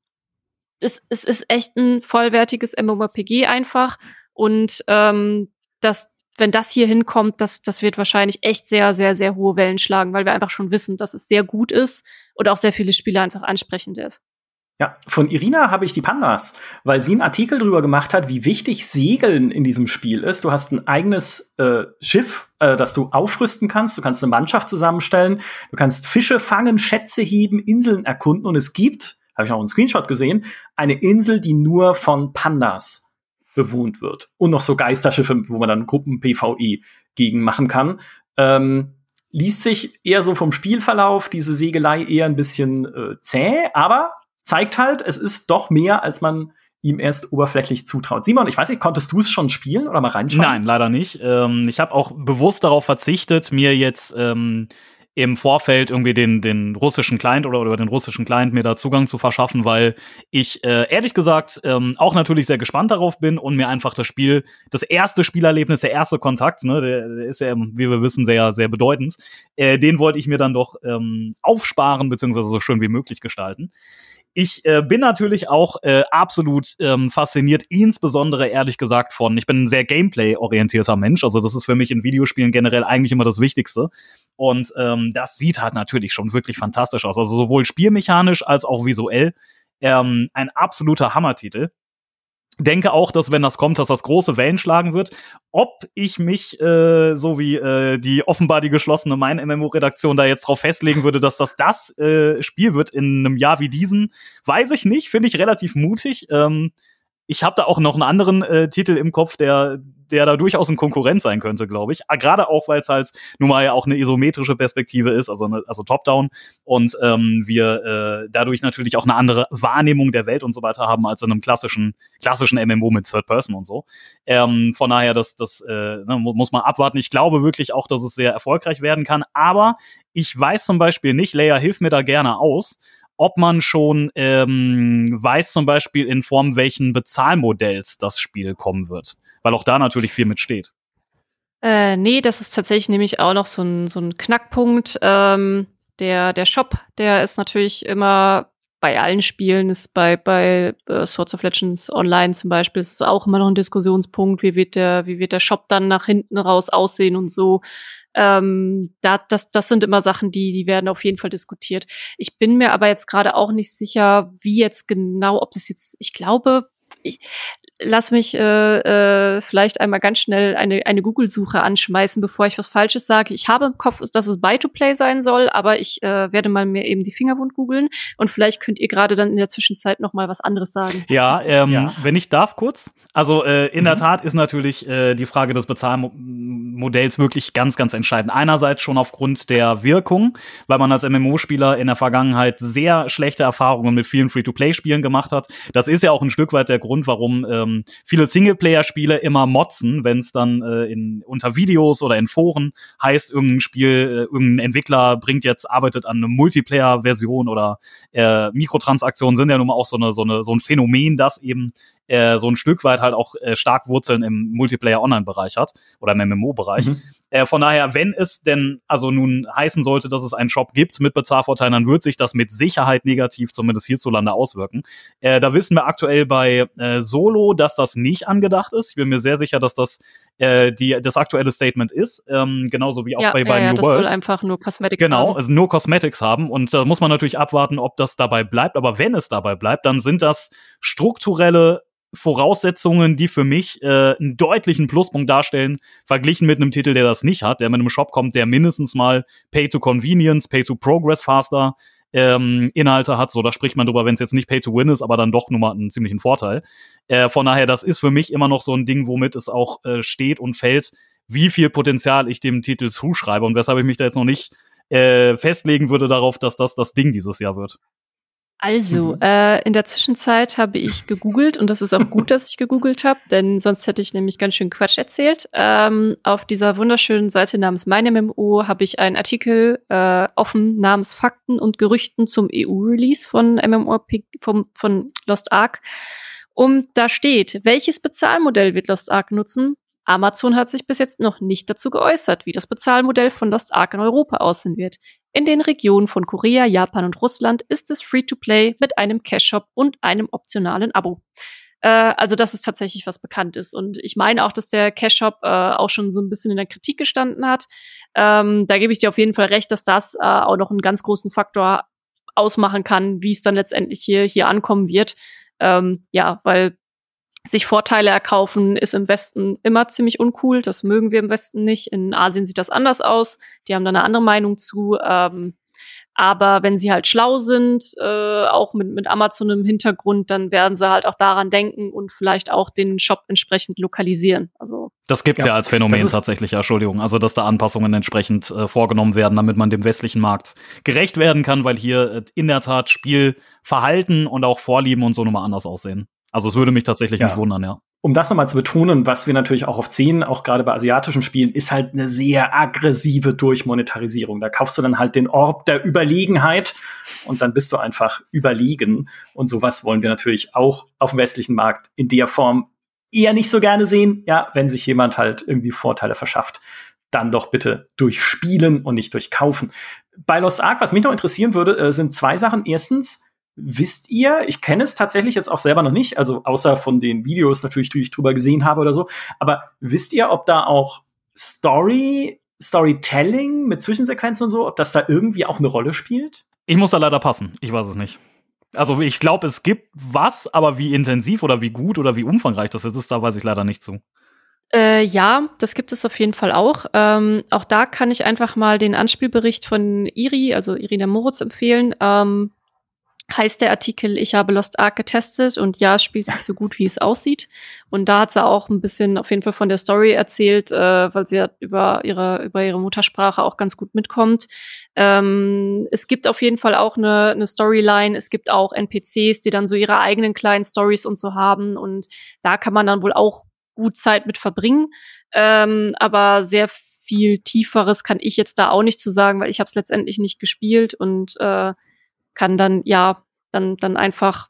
es, es ist echt ein vollwertiges MMORPG einfach. Und ähm, das wenn das hier hinkommt, das, das wird wahrscheinlich echt sehr, sehr, sehr hohe Wellen schlagen, weil wir einfach schon wissen, dass es sehr gut ist und auch sehr viele Spieler einfach ansprechend ist. Ja, von Irina habe ich die Pandas, weil sie einen Artikel darüber gemacht hat, wie wichtig Segeln in diesem Spiel ist. Du hast ein eigenes äh, Schiff, äh, das du aufrüsten kannst. Du kannst eine Mannschaft zusammenstellen. Du kannst Fische fangen, Schätze heben, Inseln erkunden. Und es gibt, habe ich auch einen Screenshot gesehen, eine Insel, die nur von Pandas bewohnt wird. Und noch so Geisterschiffe, wo man dann Gruppen-P V E gegen machen kann. Ähm, liest sich eher so vom Spielverlauf, diese Segelei eher ein bisschen äh, zäh, aber zeigt halt, es ist doch mehr, als man ihm erst oberflächlich zutraut. Simon, ich weiß nicht, konntest du es schon spielen oder mal reinschauen? Nein, leider nicht. Ähm, ich habe auch bewusst darauf verzichtet, mir jetzt ähm, im Vorfeld irgendwie den, den russischen Client oder über den russischen Client mir da Zugang zu verschaffen, weil ich äh, ehrlich gesagt ähm, auch natürlich sehr gespannt darauf bin und mir einfach das Spiel, das erste Spielerlebnis, der erste Kontakt, ne, der, der ist ja, wie wir wissen, sehr, sehr bedeutend, äh, den wollte ich mir dann doch ähm, aufsparen, beziehungsweise so schön wie möglich gestalten. Ich äh, bin natürlich auch äh, absolut ähm, fasziniert, insbesondere ehrlich gesagt von, ich bin ein sehr Gameplay-orientierter Mensch, also das ist für mich in Videospielen generell eigentlich immer das Wichtigste. Und ähm, das sieht halt natürlich schon wirklich fantastisch aus, also sowohl spielmechanisch als auch visuell ähm, ein absoluter Hammertitel. Denke auch, dass wenn das kommt, dass das große Wellen schlagen wird. Ob ich mich, äh, so wie äh, die offenbar die geschlossene Mein-M M O-Redaktion da jetzt drauf festlegen würde, dass das das äh, Spiel wird in einem Jahr wie diesen, weiß ich nicht. Finde ich relativ mutig. Ähm, ich habe da auch noch einen anderen äh, Titel im Kopf, der der da durchaus ein Konkurrent sein könnte, glaube ich. Gerade auch, weil es halt nun mal ja auch eine isometrische Perspektive ist, also eine, also Top-Down. Und ähm, wir äh, dadurch natürlich auch eine andere Wahrnehmung der Welt und so weiter haben als in einem klassischen klassischen M M O mit Third Person und so. Ähm, von daher, das, das äh, ne, muss man abwarten. Ich glaube wirklich auch, dass es sehr erfolgreich werden kann. Aber ich weiß zum Beispiel nicht, Leia, hilf mir da gerne aus, ob man schon ähm, weiß zum Beispiel in Form welchen Bezahlmodells das Spiel kommen wird. Weil auch da natürlich viel mitsteht. Äh, nee, das ist tatsächlich nämlich auch noch so ein, so ein Knackpunkt. Ähm, der, der Shop, der ist natürlich immer bei allen Spielen, ist bei, bei äh, Swords of Legends Online zum Beispiel, ist es auch immer noch ein Diskussionspunkt, wie wird der, wie wird der Shop dann nach hinten raus aussehen und so. Ähm, da, das, das sind immer Sachen, die, die werden auf jeden Fall diskutiert. Ich bin mir aber jetzt gerade auch nicht sicher, wie jetzt genau, ob das jetzt, ich glaube, ich, lass mich äh, äh, vielleicht einmal ganz schnell eine, eine Google-Suche anschmeißen, bevor ich was Falsches sage. Ich habe im Kopf, dass es Buy-to-Play sein soll, aber ich äh, werde mal mir eben die Fingerwund googeln und vielleicht könnt ihr gerade dann in der Zwischenzeit noch mal was anderes sagen. Ja, ähm, ja. wenn ich darf kurz. Also äh, in mhm. der Tat ist natürlich äh, die Frage des Bezahlmodells wirklich ganz, ganz entscheidend. Einerseits schon aufgrund der Wirkung, weil man als M M O-Spieler in der Vergangenheit sehr schlechte Erfahrungen mit vielen Free-to-Play-Spielen gemacht hat. Das ist ja auch ein Stück weit der Grund, warum ähm, viele Singleplayer-Spiele immer motzen, wenn es dann äh, in unter Videos oder in Foren heißt, irgendein Spiel, äh, irgendein Entwickler bringt jetzt, arbeitet an einer Multiplayer-Version oder äh, Mikrotransaktionen sind ja nun mal auch so eine so eine so ein Phänomen, das eben äh, so ein Stück weit halt auch äh, stark Wurzeln im Multiplayer-Online-Bereich hat oder im M M O-Bereich. Mhm. Äh, von daher, wenn es denn also nun heißen sollte, dass es einen Shop gibt mit Bezahlvorteilen, dann wird sich das mit Sicherheit negativ, zumindest hierzulande, auswirken. Äh, da wissen wir aktuell bei äh, Solo, dass das nicht angedacht ist. Ich bin mir sehr sicher, dass das äh, die, das aktuelle Statement ist, ähm, genauso wie auch ja, bei, ja, bei ja, New das World. soll einfach nur Cosmetics genau, haben. Genau, also nur Cosmetics haben und da muss man natürlich abwarten, ob das dabei bleibt. Aber wenn es dabei bleibt, dann sind das strukturelle Voraussetzungen, die für mich äh, einen deutlichen Pluspunkt darstellen, verglichen mit einem Titel, der das nicht hat, der mit einem Shop kommt, der mindestens mal Pay-to-Convenience, Pay-to-Progress-Faster ähm, Inhalte hat. So, da spricht man drüber, wenn es jetzt nicht Pay-to-Win ist, aber dann doch nur mal einen ziemlichen Vorteil. Äh, von daher, das ist für mich immer noch so ein Ding, womit es auch äh, steht und fällt, wie viel Potenzial ich dem Titel zuschreibe und weshalb ich mich da jetzt noch nicht äh, festlegen würde darauf, dass das das Ding dieses Jahr wird. Also, Mhm. äh, in der Zwischenzeit habe ich gegoogelt und das ist auch gut, dass ich gegoogelt habe, denn sonst hätte ich nämlich ganz schön Quatsch erzählt. Ähm, auf dieser wunderschönen Seite namens MeinMMO habe ich einen Artikel äh, offen namens Fakten und Gerüchten zum E U-Release von MMORPG vom, von Lost Ark. Und da steht, welches Bezahlmodell wird Lost Ark nutzen? Amazon hat sich bis jetzt noch nicht dazu geäußert, wie das Bezahlmodell von Lost Ark in Europa aussehen wird. In den Regionen von Korea, Japan und Russland ist es Free-to-Play mit einem Cash-Shop und einem optionalen Abo. Äh, also das ist tatsächlich was bekannt ist. Und ich meine auch, dass der Cash-Shop äh, auch schon so ein bisschen in der Kritik gestanden hat. Ähm, da gebe ich dir auf jeden Fall recht, dass das äh, auch noch einen ganz großen Faktor ausmachen kann, wie es dann letztendlich hier, hier ankommen wird. Ähm, ja, weil sich Vorteile erkaufen ist im Westen immer ziemlich uncool. Das mögen wir im Westen nicht. In Asien sieht das anders aus. Die haben da eine andere Meinung zu. Ähm, aber wenn sie halt schlau sind, äh, auch mit, mit Amazon im Hintergrund, dann werden sie halt auch daran denken und vielleicht auch den Shop entsprechend lokalisieren. Also das gibt's ja, ja als Phänomen tatsächlich, ja, Entschuldigung. Also, dass da Anpassungen entsprechend äh, vorgenommen werden, damit man dem westlichen Markt gerecht werden kann, weil hier äh, in der Tat Spielverhalten und auch Vorlieben und so nochmal anders aussehen. Also es würde mich tatsächlich ja. nicht wundern, ja. Um das nochmal zu betonen, was wir natürlich auch oft sehen, auch gerade bei asiatischen Spielen, ist halt eine sehr aggressive Durchmonetarisierung. Da kaufst du dann halt den Orb der Überlegenheit und dann bist du einfach überlegen. Und sowas wollen wir natürlich auch auf dem westlichen Markt in der Form eher nicht so gerne sehen. Ja, wenn sich jemand halt irgendwie Vorteile verschafft, dann doch bitte durch Spielen und nicht durch Kaufen. Bei Lost Ark, was mich noch interessieren würde, sind zwei Sachen. Erstens, wisst ihr, ich kenne es tatsächlich jetzt auch selber noch nicht, also außer von den Videos natürlich, die ich drüber gesehen habe oder so, aber wisst ihr, ob da auch Story, Storytelling mit Zwischensequenzen und so, ob das da irgendwie auch eine Rolle spielt? Ich muss da leider passen, ich weiß es nicht. Also ich glaube, es gibt was, aber wie intensiv oder wie gut oder wie umfangreich das ist, da weiß ich leider nicht zu. Äh, ja, das gibt es auf jeden Fall auch. Ähm, auch da kann ich einfach mal den Anspielbericht von Iri, also Irina Moritz, empfehlen. Ähm, heißt der Artikel, ich habe Lost Ark getestet und ja, es spielt sich so gut, wie es aussieht. Und da hat sie auch ein bisschen auf jeden Fall von der Story erzählt, äh, weil sie ja über ihre, über ihre Muttersprache auch ganz gut mitkommt. Ähm, es gibt auf jeden Fall auch eine, eine Storyline, es gibt auch N P Cs, die dann so ihre eigenen kleinen Stories und so haben und da kann man dann wohl auch gut Zeit mit verbringen. Ähm, aber sehr viel Tieferes kann ich jetzt da auch nicht zu sagen, weil ich habe es letztendlich nicht gespielt und äh, kann dann, ja, dann, dann einfach,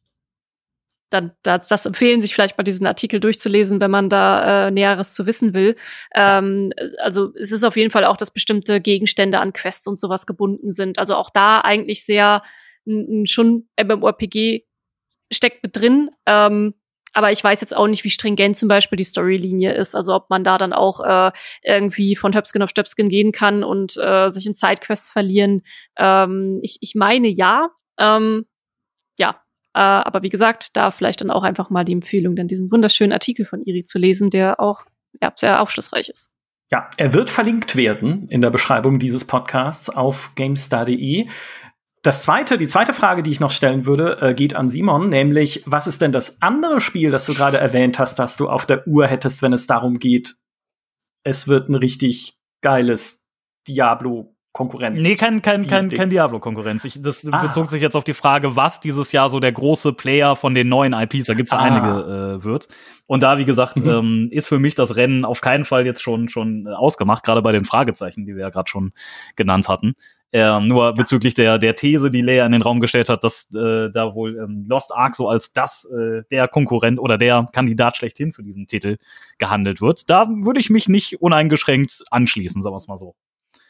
dann, das, das empfehlen, sich vielleicht mal diesen Artikel durchzulesen, wenn man da äh, Näheres zu wissen will. Ähm, also es ist auf jeden Fall auch, dass bestimmte Gegenstände an Quests und sowas gebunden sind. Also auch da eigentlich sehr n, n, schon MMORPG steckt mit drin. Ähm, aber ich weiß jetzt auch nicht, wie stringent zum Beispiel die Storylinie ist. Also ob man da dann auch äh, irgendwie von Höpsken auf Stöpsken gehen kann und äh, sich in Sidequests verlieren. Ähm, ich, ich meine ja. Ähm, ja, äh, aber wie gesagt, da vielleicht dann auch einfach mal die Empfehlung, dann diesen wunderschönen Artikel von Iri zu lesen, der auch ja, sehr aufschlussreich ist. Ja, er wird verlinkt werden in der Beschreibung dieses Podcasts auf GameStar punkt de. Das zweite, die zweite Frage, die ich noch stellen würde, äh, geht an Simon, nämlich, was ist denn das andere Spiel, das du gerade erwähnt hast, das du auf der Uhr hättest, wenn es darum geht, es wird ein richtig geiles Diablo-Konkurrenz? Nee, kein, kein, kein, kein Diablo-Konkurrenz. Ich, das ah. bezog sich jetzt auf die Frage, was dieses Jahr so der große Player von den neuen I Ps, da gibt's ja ah. einige, äh, wird. Und da, wie gesagt, mhm. ähm, ist für mich das Rennen auf keinen Fall jetzt schon, schon ausgemacht, gerade bei den Fragezeichen, die wir ja gerade schon genannt hatten. Äh, nur bezüglich der der These, die Lea in den Raum gestellt hat, dass äh, da wohl ähm, Lost Ark so als das äh, der Konkurrent oder der Kandidat schlechthin für diesen Titel gehandelt wird. Da würde ich mich nicht uneingeschränkt anschließen, sagen wir es mal so.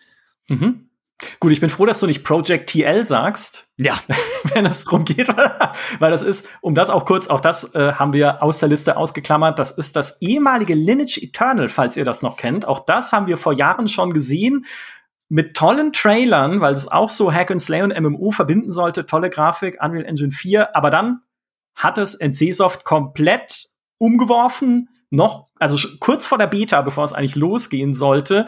Mhm. Gut, ich bin froh, dass du nicht Project T L sagst. Ja. Wenn es darum geht, weil das ist, um das auch kurz, auch das äh, haben wir aus der Liste ausgeklammert, das ist das ehemalige Lineage Eternal, falls ihr das noch kennt. Auch das haben wir vor Jahren schon gesehen, mit tollen Trailern, weil es auch so Hack and Slay und M M O verbinden sollte, tolle Grafik, Unreal Engine vier, aber dann hat es NCSoft komplett umgeworfen, noch, also kurz vor der Beta, bevor es eigentlich losgehen sollte.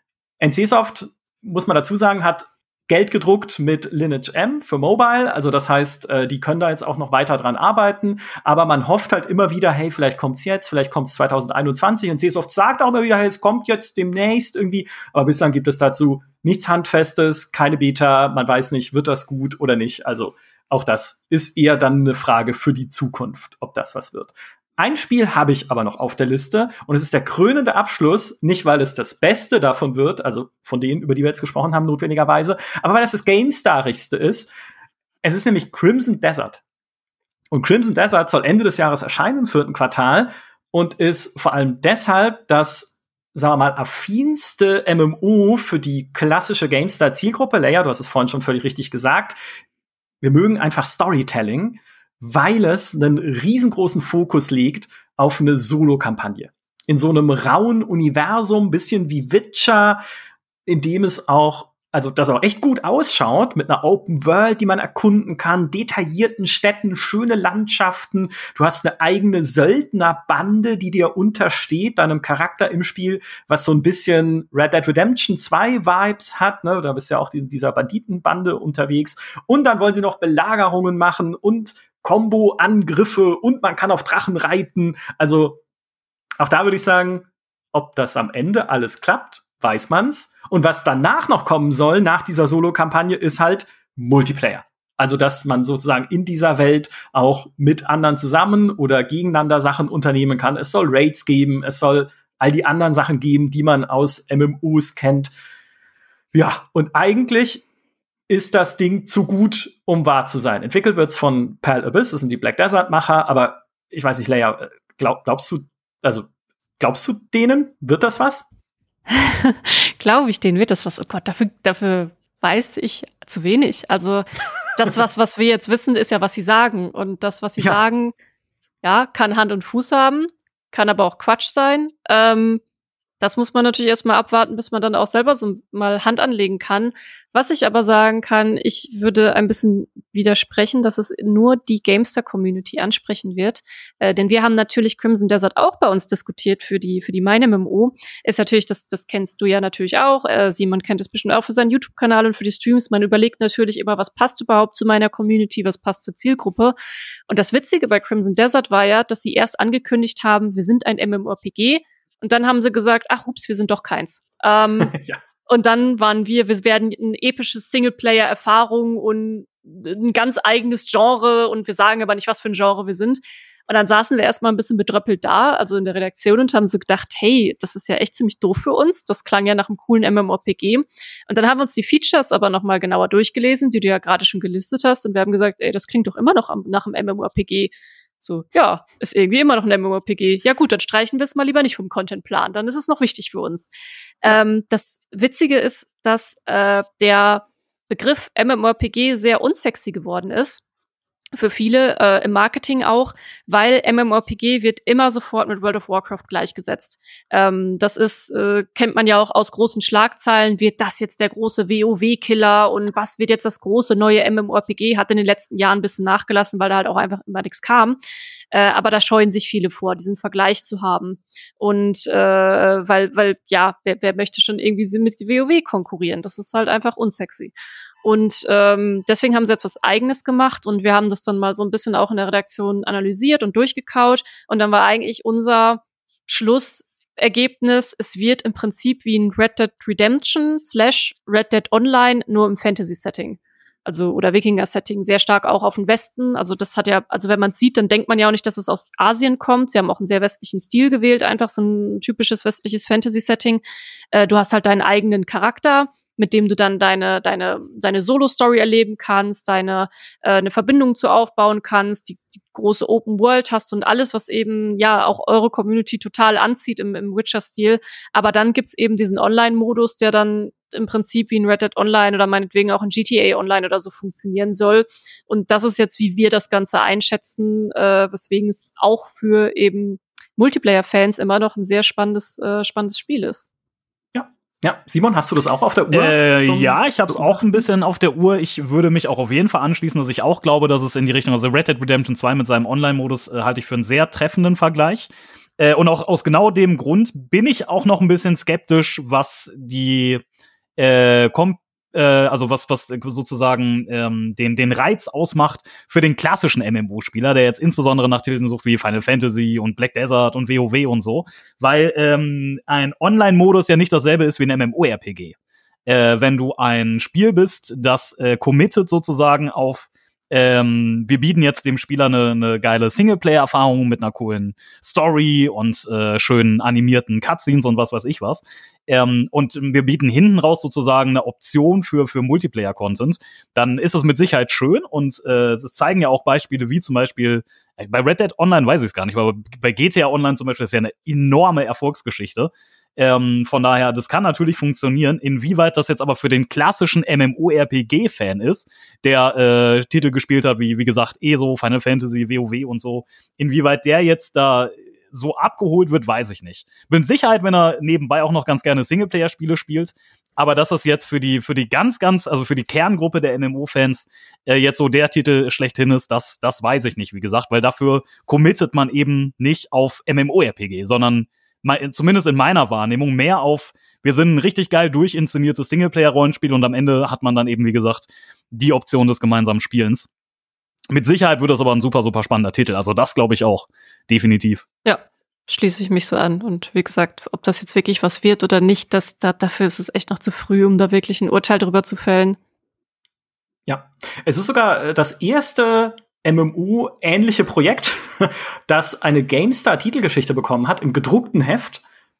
NCSoft, muss man dazu sagen, hat Geld gedruckt mit Lineage M für Mobile. Also das heißt, äh, die können da jetzt auch noch weiter dran arbeiten. Aber man hofft halt immer wieder, hey, vielleicht kommt's jetzt, vielleicht kommt's zwanzig einundzwanzig. Und NCSoft sagt auch immer wieder, hey, es kommt jetzt demnächst irgendwie. Aber bislang gibt es dazu nichts Handfestes, keine Beta. Man weiß nicht, wird das gut oder nicht. Also auch das ist eher dann eine Frage für die Zukunft, ob das was wird. Ein Spiel habe ich aber noch auf der Liste und es ist der krönende Abschluss, nicht weil es das Beste davon wird, also von denen, über die wir jetzt gesprochen haben, notwendigerweise, aber weil es das GameStar-rigste ist. Es ist nämlich Crimson Desert. Und Crimson Desert soll Ende des Jahres erscheinen, im vierten Quartal, und ist vor allem deshalb das, sagen wir mal, affinste M M O für die klassische GameStar-Zielgruppe. Leia, du hast es vorhin schon völlig richtig gesagt. Wir mögen einfach Storytelling, weil es einen riesengroßen Fokus legt auf eine Solo-Kampagne. In so einem rauen Universum, bisschen wie Witcher, in dem es auch, also das auch echt gut ausschaut, mit einer Open World, die man erkunden kann, detaillierten Städten, schöne Landschaften. Du hast eine eigene Söldnerbande, die dir untersteht, deinem Charakter im Spiel, was so ein bisschen Red Dead Redemption zwei Vibes hat, ne? Da bist du ja auch in dieser Banditenbande unterwegs. Und dann wollen sie noch Belagerungen machen und Combo-Angriffe und man kann auf Drachen reiten. Also auch da würde ich sagen, ob das am Ende alles klappt, weiß man's. Und was danach noch kommen soll, nach dieser Solo-Kampagne, ist halt Multiplayer. Also, dass man sozusagen in dieser Welt auch mit anderen zusammen oder gegeneinander Sachen unternehmen kann. Es soll Raids geben, es soll all die anderen Sachen geben, die man aus M M Os kennt. Ja, und eigentlich ist das Ding zu gut, um wahr zu sein. Entwickelt wird's von Pearl Abyss, das sind die Black Desert-Macher, aber ich weiß nicht, Leia, glaub, glaubst du, also glaubst du denen, wird das was? Glaube ich, denen wird das was. Oh Gott, dafür, dafür weiß ich zu wenig. Also das, was, was wir jetzt wissen, ist ja, was sie sagen. Und das, was sie ja. sagen, ja, kann Hand und Fuß haben, kann aber auch Quatsch sein. Ähm, Das muss man natürlich erstmal abwarten, bis man dann auch selber so mal Hand anlegen kann. Was ich aber sagen kann, ich würde ein bisschen widersprechen, dass es nur die GameStar-Community ansprechen wird. Äh, denn wir haben natürlich Crimson Desert auch bei uns diskutiert für die für die MeinMMO. Ist natürlich, das das kennst du ja natürlich auch. Äh, Simon kennt es bestimmt auch für seinen YouTube-Kanal und für die Streams. Man überlegt natürlich immer, was passt überhaupt zu meiner Community, was passt zur Zielgruppe. Und das Witzige bei Crimson Desert war ja, dass sie erst angekündigt haben, wir sind ein MMORPG. Und dann haben sie gesagt, ach, ups, wir sind doch keins. Ähm, ja. Und dann waren wir, wir werden ein episches Singleplayer-Erfahrung und ein ganz eigenes Genre und wir sagen aber nicht, was für ein Genre wir sind. Und dann saßen wir erstmal ein bisschen bedröppelt da, also in der Redaktion, und haben so gedacht, hey, das ist ja echt ziemlich doof für uns. Das klang ja nach einem coolen MMORPG. Und dann haben wir uns die Features aber noch mal genauer durchgelesen, die du ja gerade schon gelistet hast. Und wir haben gesagt, ey, das klingt doch immer noch nach einem MMORPG. So, ja, ist irgendwie immer noch ein MMORPG. Ja gut, dann streichen wir es mal lieber nicht vom Contentplan. Dann ist es noch wichtig für uns. Ja. Ähm, das Witzige ist, dass äh, der Begriff MMORPG sehr unsexy geworden ist. Für viele, äh, im Marketing auch, weil MMORPG wird immer sofort mit World of Warcraft gleichgesetzt. Ähm, das ist, äh, kennt man ja auch aus großen Schlagzeilen, wird das jetzt der große WoW-Killer und was wird jetzt das große neue MMORPG? Hat in den letzten Jahren ein bisschen nachgelassen, weil da halt auch einfach immer nichts kam. Äh, aber da scheuen sich viele vor, diesen Vergleich zu haben. Und äh, weil, weil ja, wer, wer möchte schon irgendwie mit WoW konkurrieren? Das ist halt einfach unsexy. Und ähm, deswegen haben sie jetzt was Eigenes gemacht und wir haben das dann mal so ein bisschen auch in der Redaktion analysiert und durchgekaut. Und dann war eigentlich unser Schlussergebnis, es wird im Prinzip wie ein Red Dead Redemption slash Red Dead Online, nur im Fantasy-Setting. Also, oder Wikinger-Setting, sehr stark auch auf den Westen. Also das hat ja, also wenn man es sieht, dann denkt man ja auch nicht, dass es aus Asien kommt. Sie haben auch einen sehr westlichen Stil gewählt, einfach so ein typisches westliches Fantasy-Setting. Äh, du hast halt deinen eigenen Charakter. mit dem du dann deine deine seine Solo-Story erleben kannst, deine äh, eine Verbindung zu aufbauen kannst, die, die große Open World hast und alles, was eben ja auch eure Community total anzieht im, im Witcher-Stil. Aber dann gibt's eben diesen Online-Modus, der dann im Prinzip wie ein Red Dead Online oder meinetwegen auch ein G T A Online oder so funktionieren soll. Und das ist jetzt, wie wir das Ganze einschätzen, äh, weswegen es auch für eben Multiplayer-Fans immer noch ein sehr spannendes, äh, spannendes Spiel ist. Ja, Simon, hast du das auch auf der Uhr? Äh, ja, ich habe es auch ein bisschen auf der Uhr. Ich würde mich auch auf jeden Fall anschließen, dass ich auch glaube, dass es in die Richtung, also Red Dead Redemption zwei mit seinem Online-Modus äh, halte ich für einen sehr treffenden Vergleich. Äh, und auch aus genau dem Grund bin ich auch noch ein bisschen skeptisch, was die äh, kom äh, also was was sozusagen ähm, den den Reiz ausmacht für den klassischen M M O-Spieler, der jetzt insbesondere nach Titeln sucht wie Final Fantasy und Black Desert und WoW und so, weil ähm, ein Online-Modus ja nicht dasselbe ist wie ein MMORPG. Äh, wenn du ein Spiel bist, das äh, committet sozusagen auf Ähm, wir bieten jetzt dem Spieler eine, eine geile Singleplayer-Erfahrung mit einer coolen Story und äh, schönen animierten Cutscenes und was weiß ich was. Ähm, und wir bieten hinten raus sozusagen eine Option für, für Multiplayer-Content. Dann ist es mit Sicherheit schön und äh, es zeigen ja auch Beispiele wie zum Beispiel, äh, bei Red Dead Online weiß ich es gar nicht, aber bei G T A Online zum Beispiel ist ja eine enorme Erfolgsgeschichte. Ähm, von daher, das kann natürlich funktionieren. Inwieweit das jetzt aber für den klassischen MMORPG-Fan ist, der äh, Titel gespielt hat, wie wie gesagt, E S O, Final Fantasy, WoW und so, inwieweit der jetzt da so abgeholt wird, weiß ich nicht. Bin Sicherheit, wenn er nebenbei auch noch ganz gerne Singleplayer-Spiele spielt, aber dass das jetzt für die für die ganz, ganz, also für die Kerngruppe der M M O-Fans äh, jetzt so der Titel schlechthin ist, das das weiß ich nicht, wie gesagt, weil dafür committet man eben nicht auf MMORPG, sondern zumindest in meiner Wahrnehmung, mehr auf, wir sind ein richtig geil durchinszeniertes Singleplayer-Rollenspiel und am Ende hat man dann eben, wie gesagt, die Option des gemeinsamen Spielens. Mit Sicherheit wird das aber ein super, super spannender Titel. Also das glaube ich auch. Definitiv. Ja, schließe ich mich so an. Und wie gesagt, ob das jetzt wirklich was wird oder nicht, das, da, dafür ist es echt noch zu früh, um da wirklich ein Urteil drüber zu fällen. Ja, es ist sogar das erste M M O-ähnliche Projekt, das eine GameStar-Titelgeschichte bekommen hat im gedruckten Heft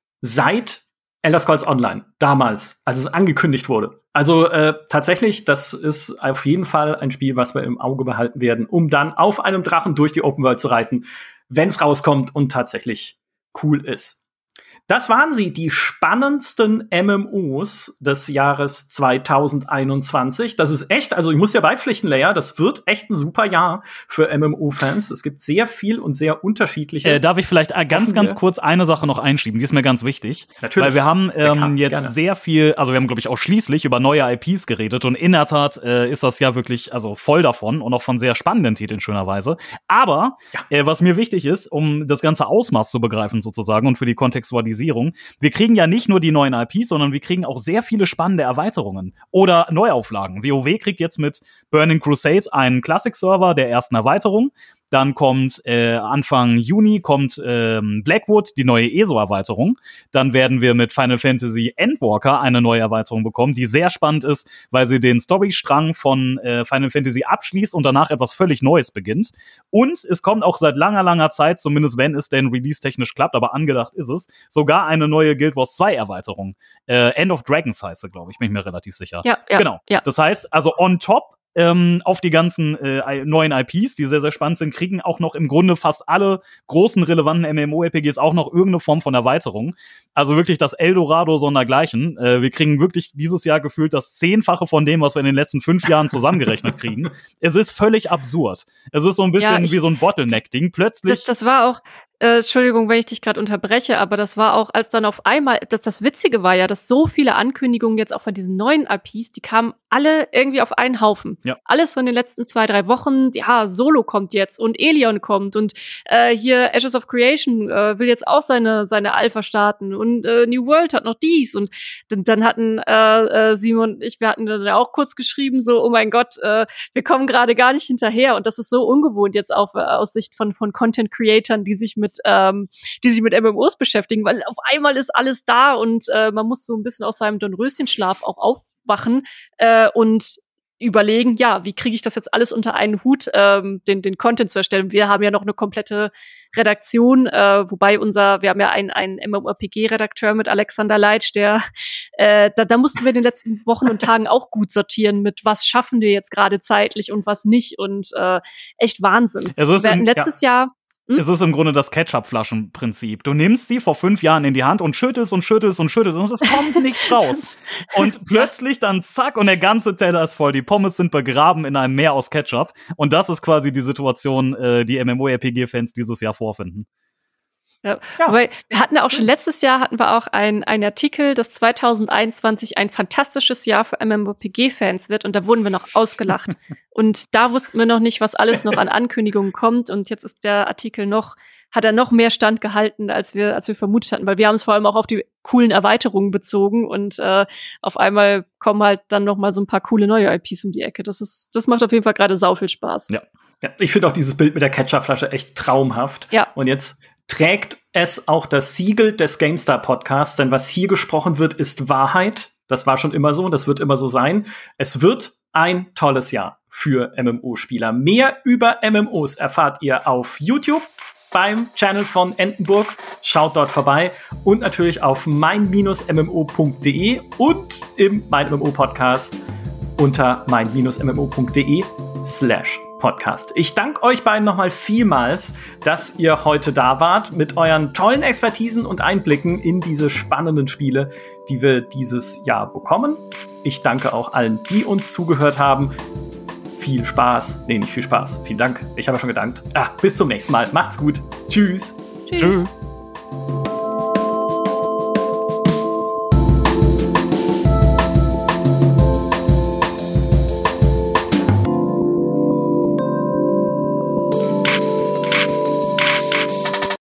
seit Elder Scrolls Online, damals, als es angekündigt wurde. Also äh, tatsächlich, das ist auf jeden Fall ein Spiel, was wir im Auge behalten werden, um dann auf einem Drachen durch die Open World zu reiten, wenn es rauskommt und tatsächlich cool ist. Das waren sie, die spannendsten M M Os des Jahres zwanzig einundzwanzig. Das ist echt, also ich muss ja beipflichten, Leia, das wird echt ein super Jahr für M M O-Fans. Es gibt sehr viel und sehr unterschiedliches. Äh, darf ich vielleicht ganz, ganz kurz eine Sache noch einschieben? Die ist mir ganz wichtig. Natürlich. Weil wir haben ähm, kann, jetzt gerne. sehr viel, also wir haben, glaube ich, ausschließlich über neue I Ps geredet und in der Tat äh, ist das ja wirklich also voll davon und auch von sehr spannenden Titeln schönerweise. Aber ja. äh, was mir wichtig ist, um das ganze Ausmaß zu begreifen sozusagen und für die Kontextualisierung, wir kriegen ja nicht nur die neuen I Ps, sondern wir kriegen auch sehr viele spannende Erweiterungen oder Neuauflagen. WoW kriegt jetzt mit Burning Crusade einen Classic-Server der ersten Erweiterung. Dann kommt äh, Anfang Juni kommt ähm, Blackwood, die neue E S O-Erweiterung. Dann werden wir mit Final Fantasy Endwalker eine neue Erweiterung bekommen, die sehr spannend ist, weil sie den Storystrang von äh, Final Fantasy abschließt und danach etwas völlig Neues beginnt. Und es kommt auch seit langer, langer Zeit, zumindest wenn es denn release-technisch klappt, aber angedacht ist es, sogar eine neue Guild Wars zwei Erweiterung. Äh, End of Dragons heißt sie, glaube ich, bin ich mir relativ sicher. Ja, ja, genau. Ja. Das heißt, also on top Ähm, auf die ganzen äh, neuen I Ps, die sehr, sehr spannend sind, kriegen auch noch im Grunde fast alle großen, relevanten MMORPGs auch noch irgendeine Form von Erweiterung. Also wirklich das Eldorado sondergleichen. Äh, wir kriegen wirklich dieses Jahr gefühlt das Zehnfache von dem, was wir in den letzten fünf Jahren zusammengerechnet kriegen. Es ist völlig absurd. Es ist so ein bisschen Ja, ich, wie so ein Bottleneck-Ding. Plötzlich. Das, das war auch, äh, Entschuldigung, wenn ich dich gerade unterbreche, aber das war auch, als dann auf einmal, das, das Witzige war ja, dass so viele Ankündigungen jetzt auch von diesen neuen I Ps, die kamen alle irgendwie auf einen Haufen. Ja. Alles so in den letzten zwei, drei Wochen, ja, Solo kommt jetzt und Elion kommt und äh, hier Ashes of Creation äh, will jetzt auch seine seine Alpha starten und äh, New World hat noch dies und dann, dann hatten äh, äh, Simon und ich, wir hatten dann auch kurz geschrieben, so, oh mein Gott, äh, wir kommen gerade gar nicht hinterher und das ist so ungewohnt jetzt auch äh, aus Sicht von von Content-Creatern, die sich mit ähm, die sich mit M M Os beschäftigen, weil auf einmal ist alles da und äh, man muss so ein bisschen aus seinem Dornröschenschlaf auch aufwachen äh, und überlegen, ja, wie kriege ich das jetzt alles unter einen Hut, ähm, den, den Content zu erstellen. Wir haben ja noch eine komplette Redaktion, äh, wobei unser, wir haben ja einen, einen MMORPG-Redakteur mit Alexander Leitsch, der, äh, da, da mussten wir in den letzten Wochen und Tagen auch gut sortieren mit, was schaffen wir jetzt gerade zeitlich und was nicht und äh, echt Wahnsinn. Also wir hatten letztes ja. Jahr Hm? Es ist im Grunde das Ketchup-Flaschen-Prinzip. Du nimmst die vor fünf Jahren in die Hand und schüttelst und schüttelst und schüttelst und es kommt nichts raus. Und plötzlich dann zack und der ganze Teller ist voll. Die Pommes sind begraben in einem Meer aus Ketchup. Und das ist quasi die Situation, äh, die MMORPG-Fans dieses Jahr vorfinden. Ja, ja. Weil wir hatten auch schon letztes Jahr hatten wir auch einen einen Artikel, dass zwanzig einundzwanzig ein fantastisches Jahr für MMORPG-Fans wird und da wurden wir noch ausgelacht. Und da wussten wir noch nicht, was alles noch an Ankündigungen kommt und jetzt ist der Artikel noch, hat er noch mehr Stand gehalten, als wir als wir vermutet hatten, weil wir haben es vor allem auch auf die coolen Erweiterungen bezogen und äh, auf einmal kommen halt dann noch mal so ein paar coole neue I Ps um die Ecke. Das ist, das macht auf jeden Fall gerade sau viel Spaß. Ja, ja ich finde auch dieses Bild mit der Ketchupflasche echt traumhaft. Ja. Und jetzt trägt es auch das Siegel des GameStar-Podcasts, denn was hier gesprochen wird, ist Wahrheit. Das war schon immer so, das wird immer so sein. Es wird ein tolles Jahr für M M O-Spieler. Mehr über M M Os erfahrt ihr auf YouTube beim Channel von Entenburg. Schaut dort vorbei und natürlich auf mein Bindestrich M M O Punkt de und im Mein M M O Podcast unter mein Bindestrich M M O Punkt de slash Podcast. Ich danke euch beiden nochmal vielmals, dass ihr heute da wart mit euren tollen Expertisen und Einblicken in diese spannenden Spiele, die wir dieses Jahr bekommen. Ich danke auch allen, die uns zugehört haben. Viel Spaß. Nee, nicht viel Spaß. Vielen Dank. Ich habe ja schon gedankt. Ah, bis zum nächsten Mal. Macht's gut. Tschüss. Tschüss. Tschüss.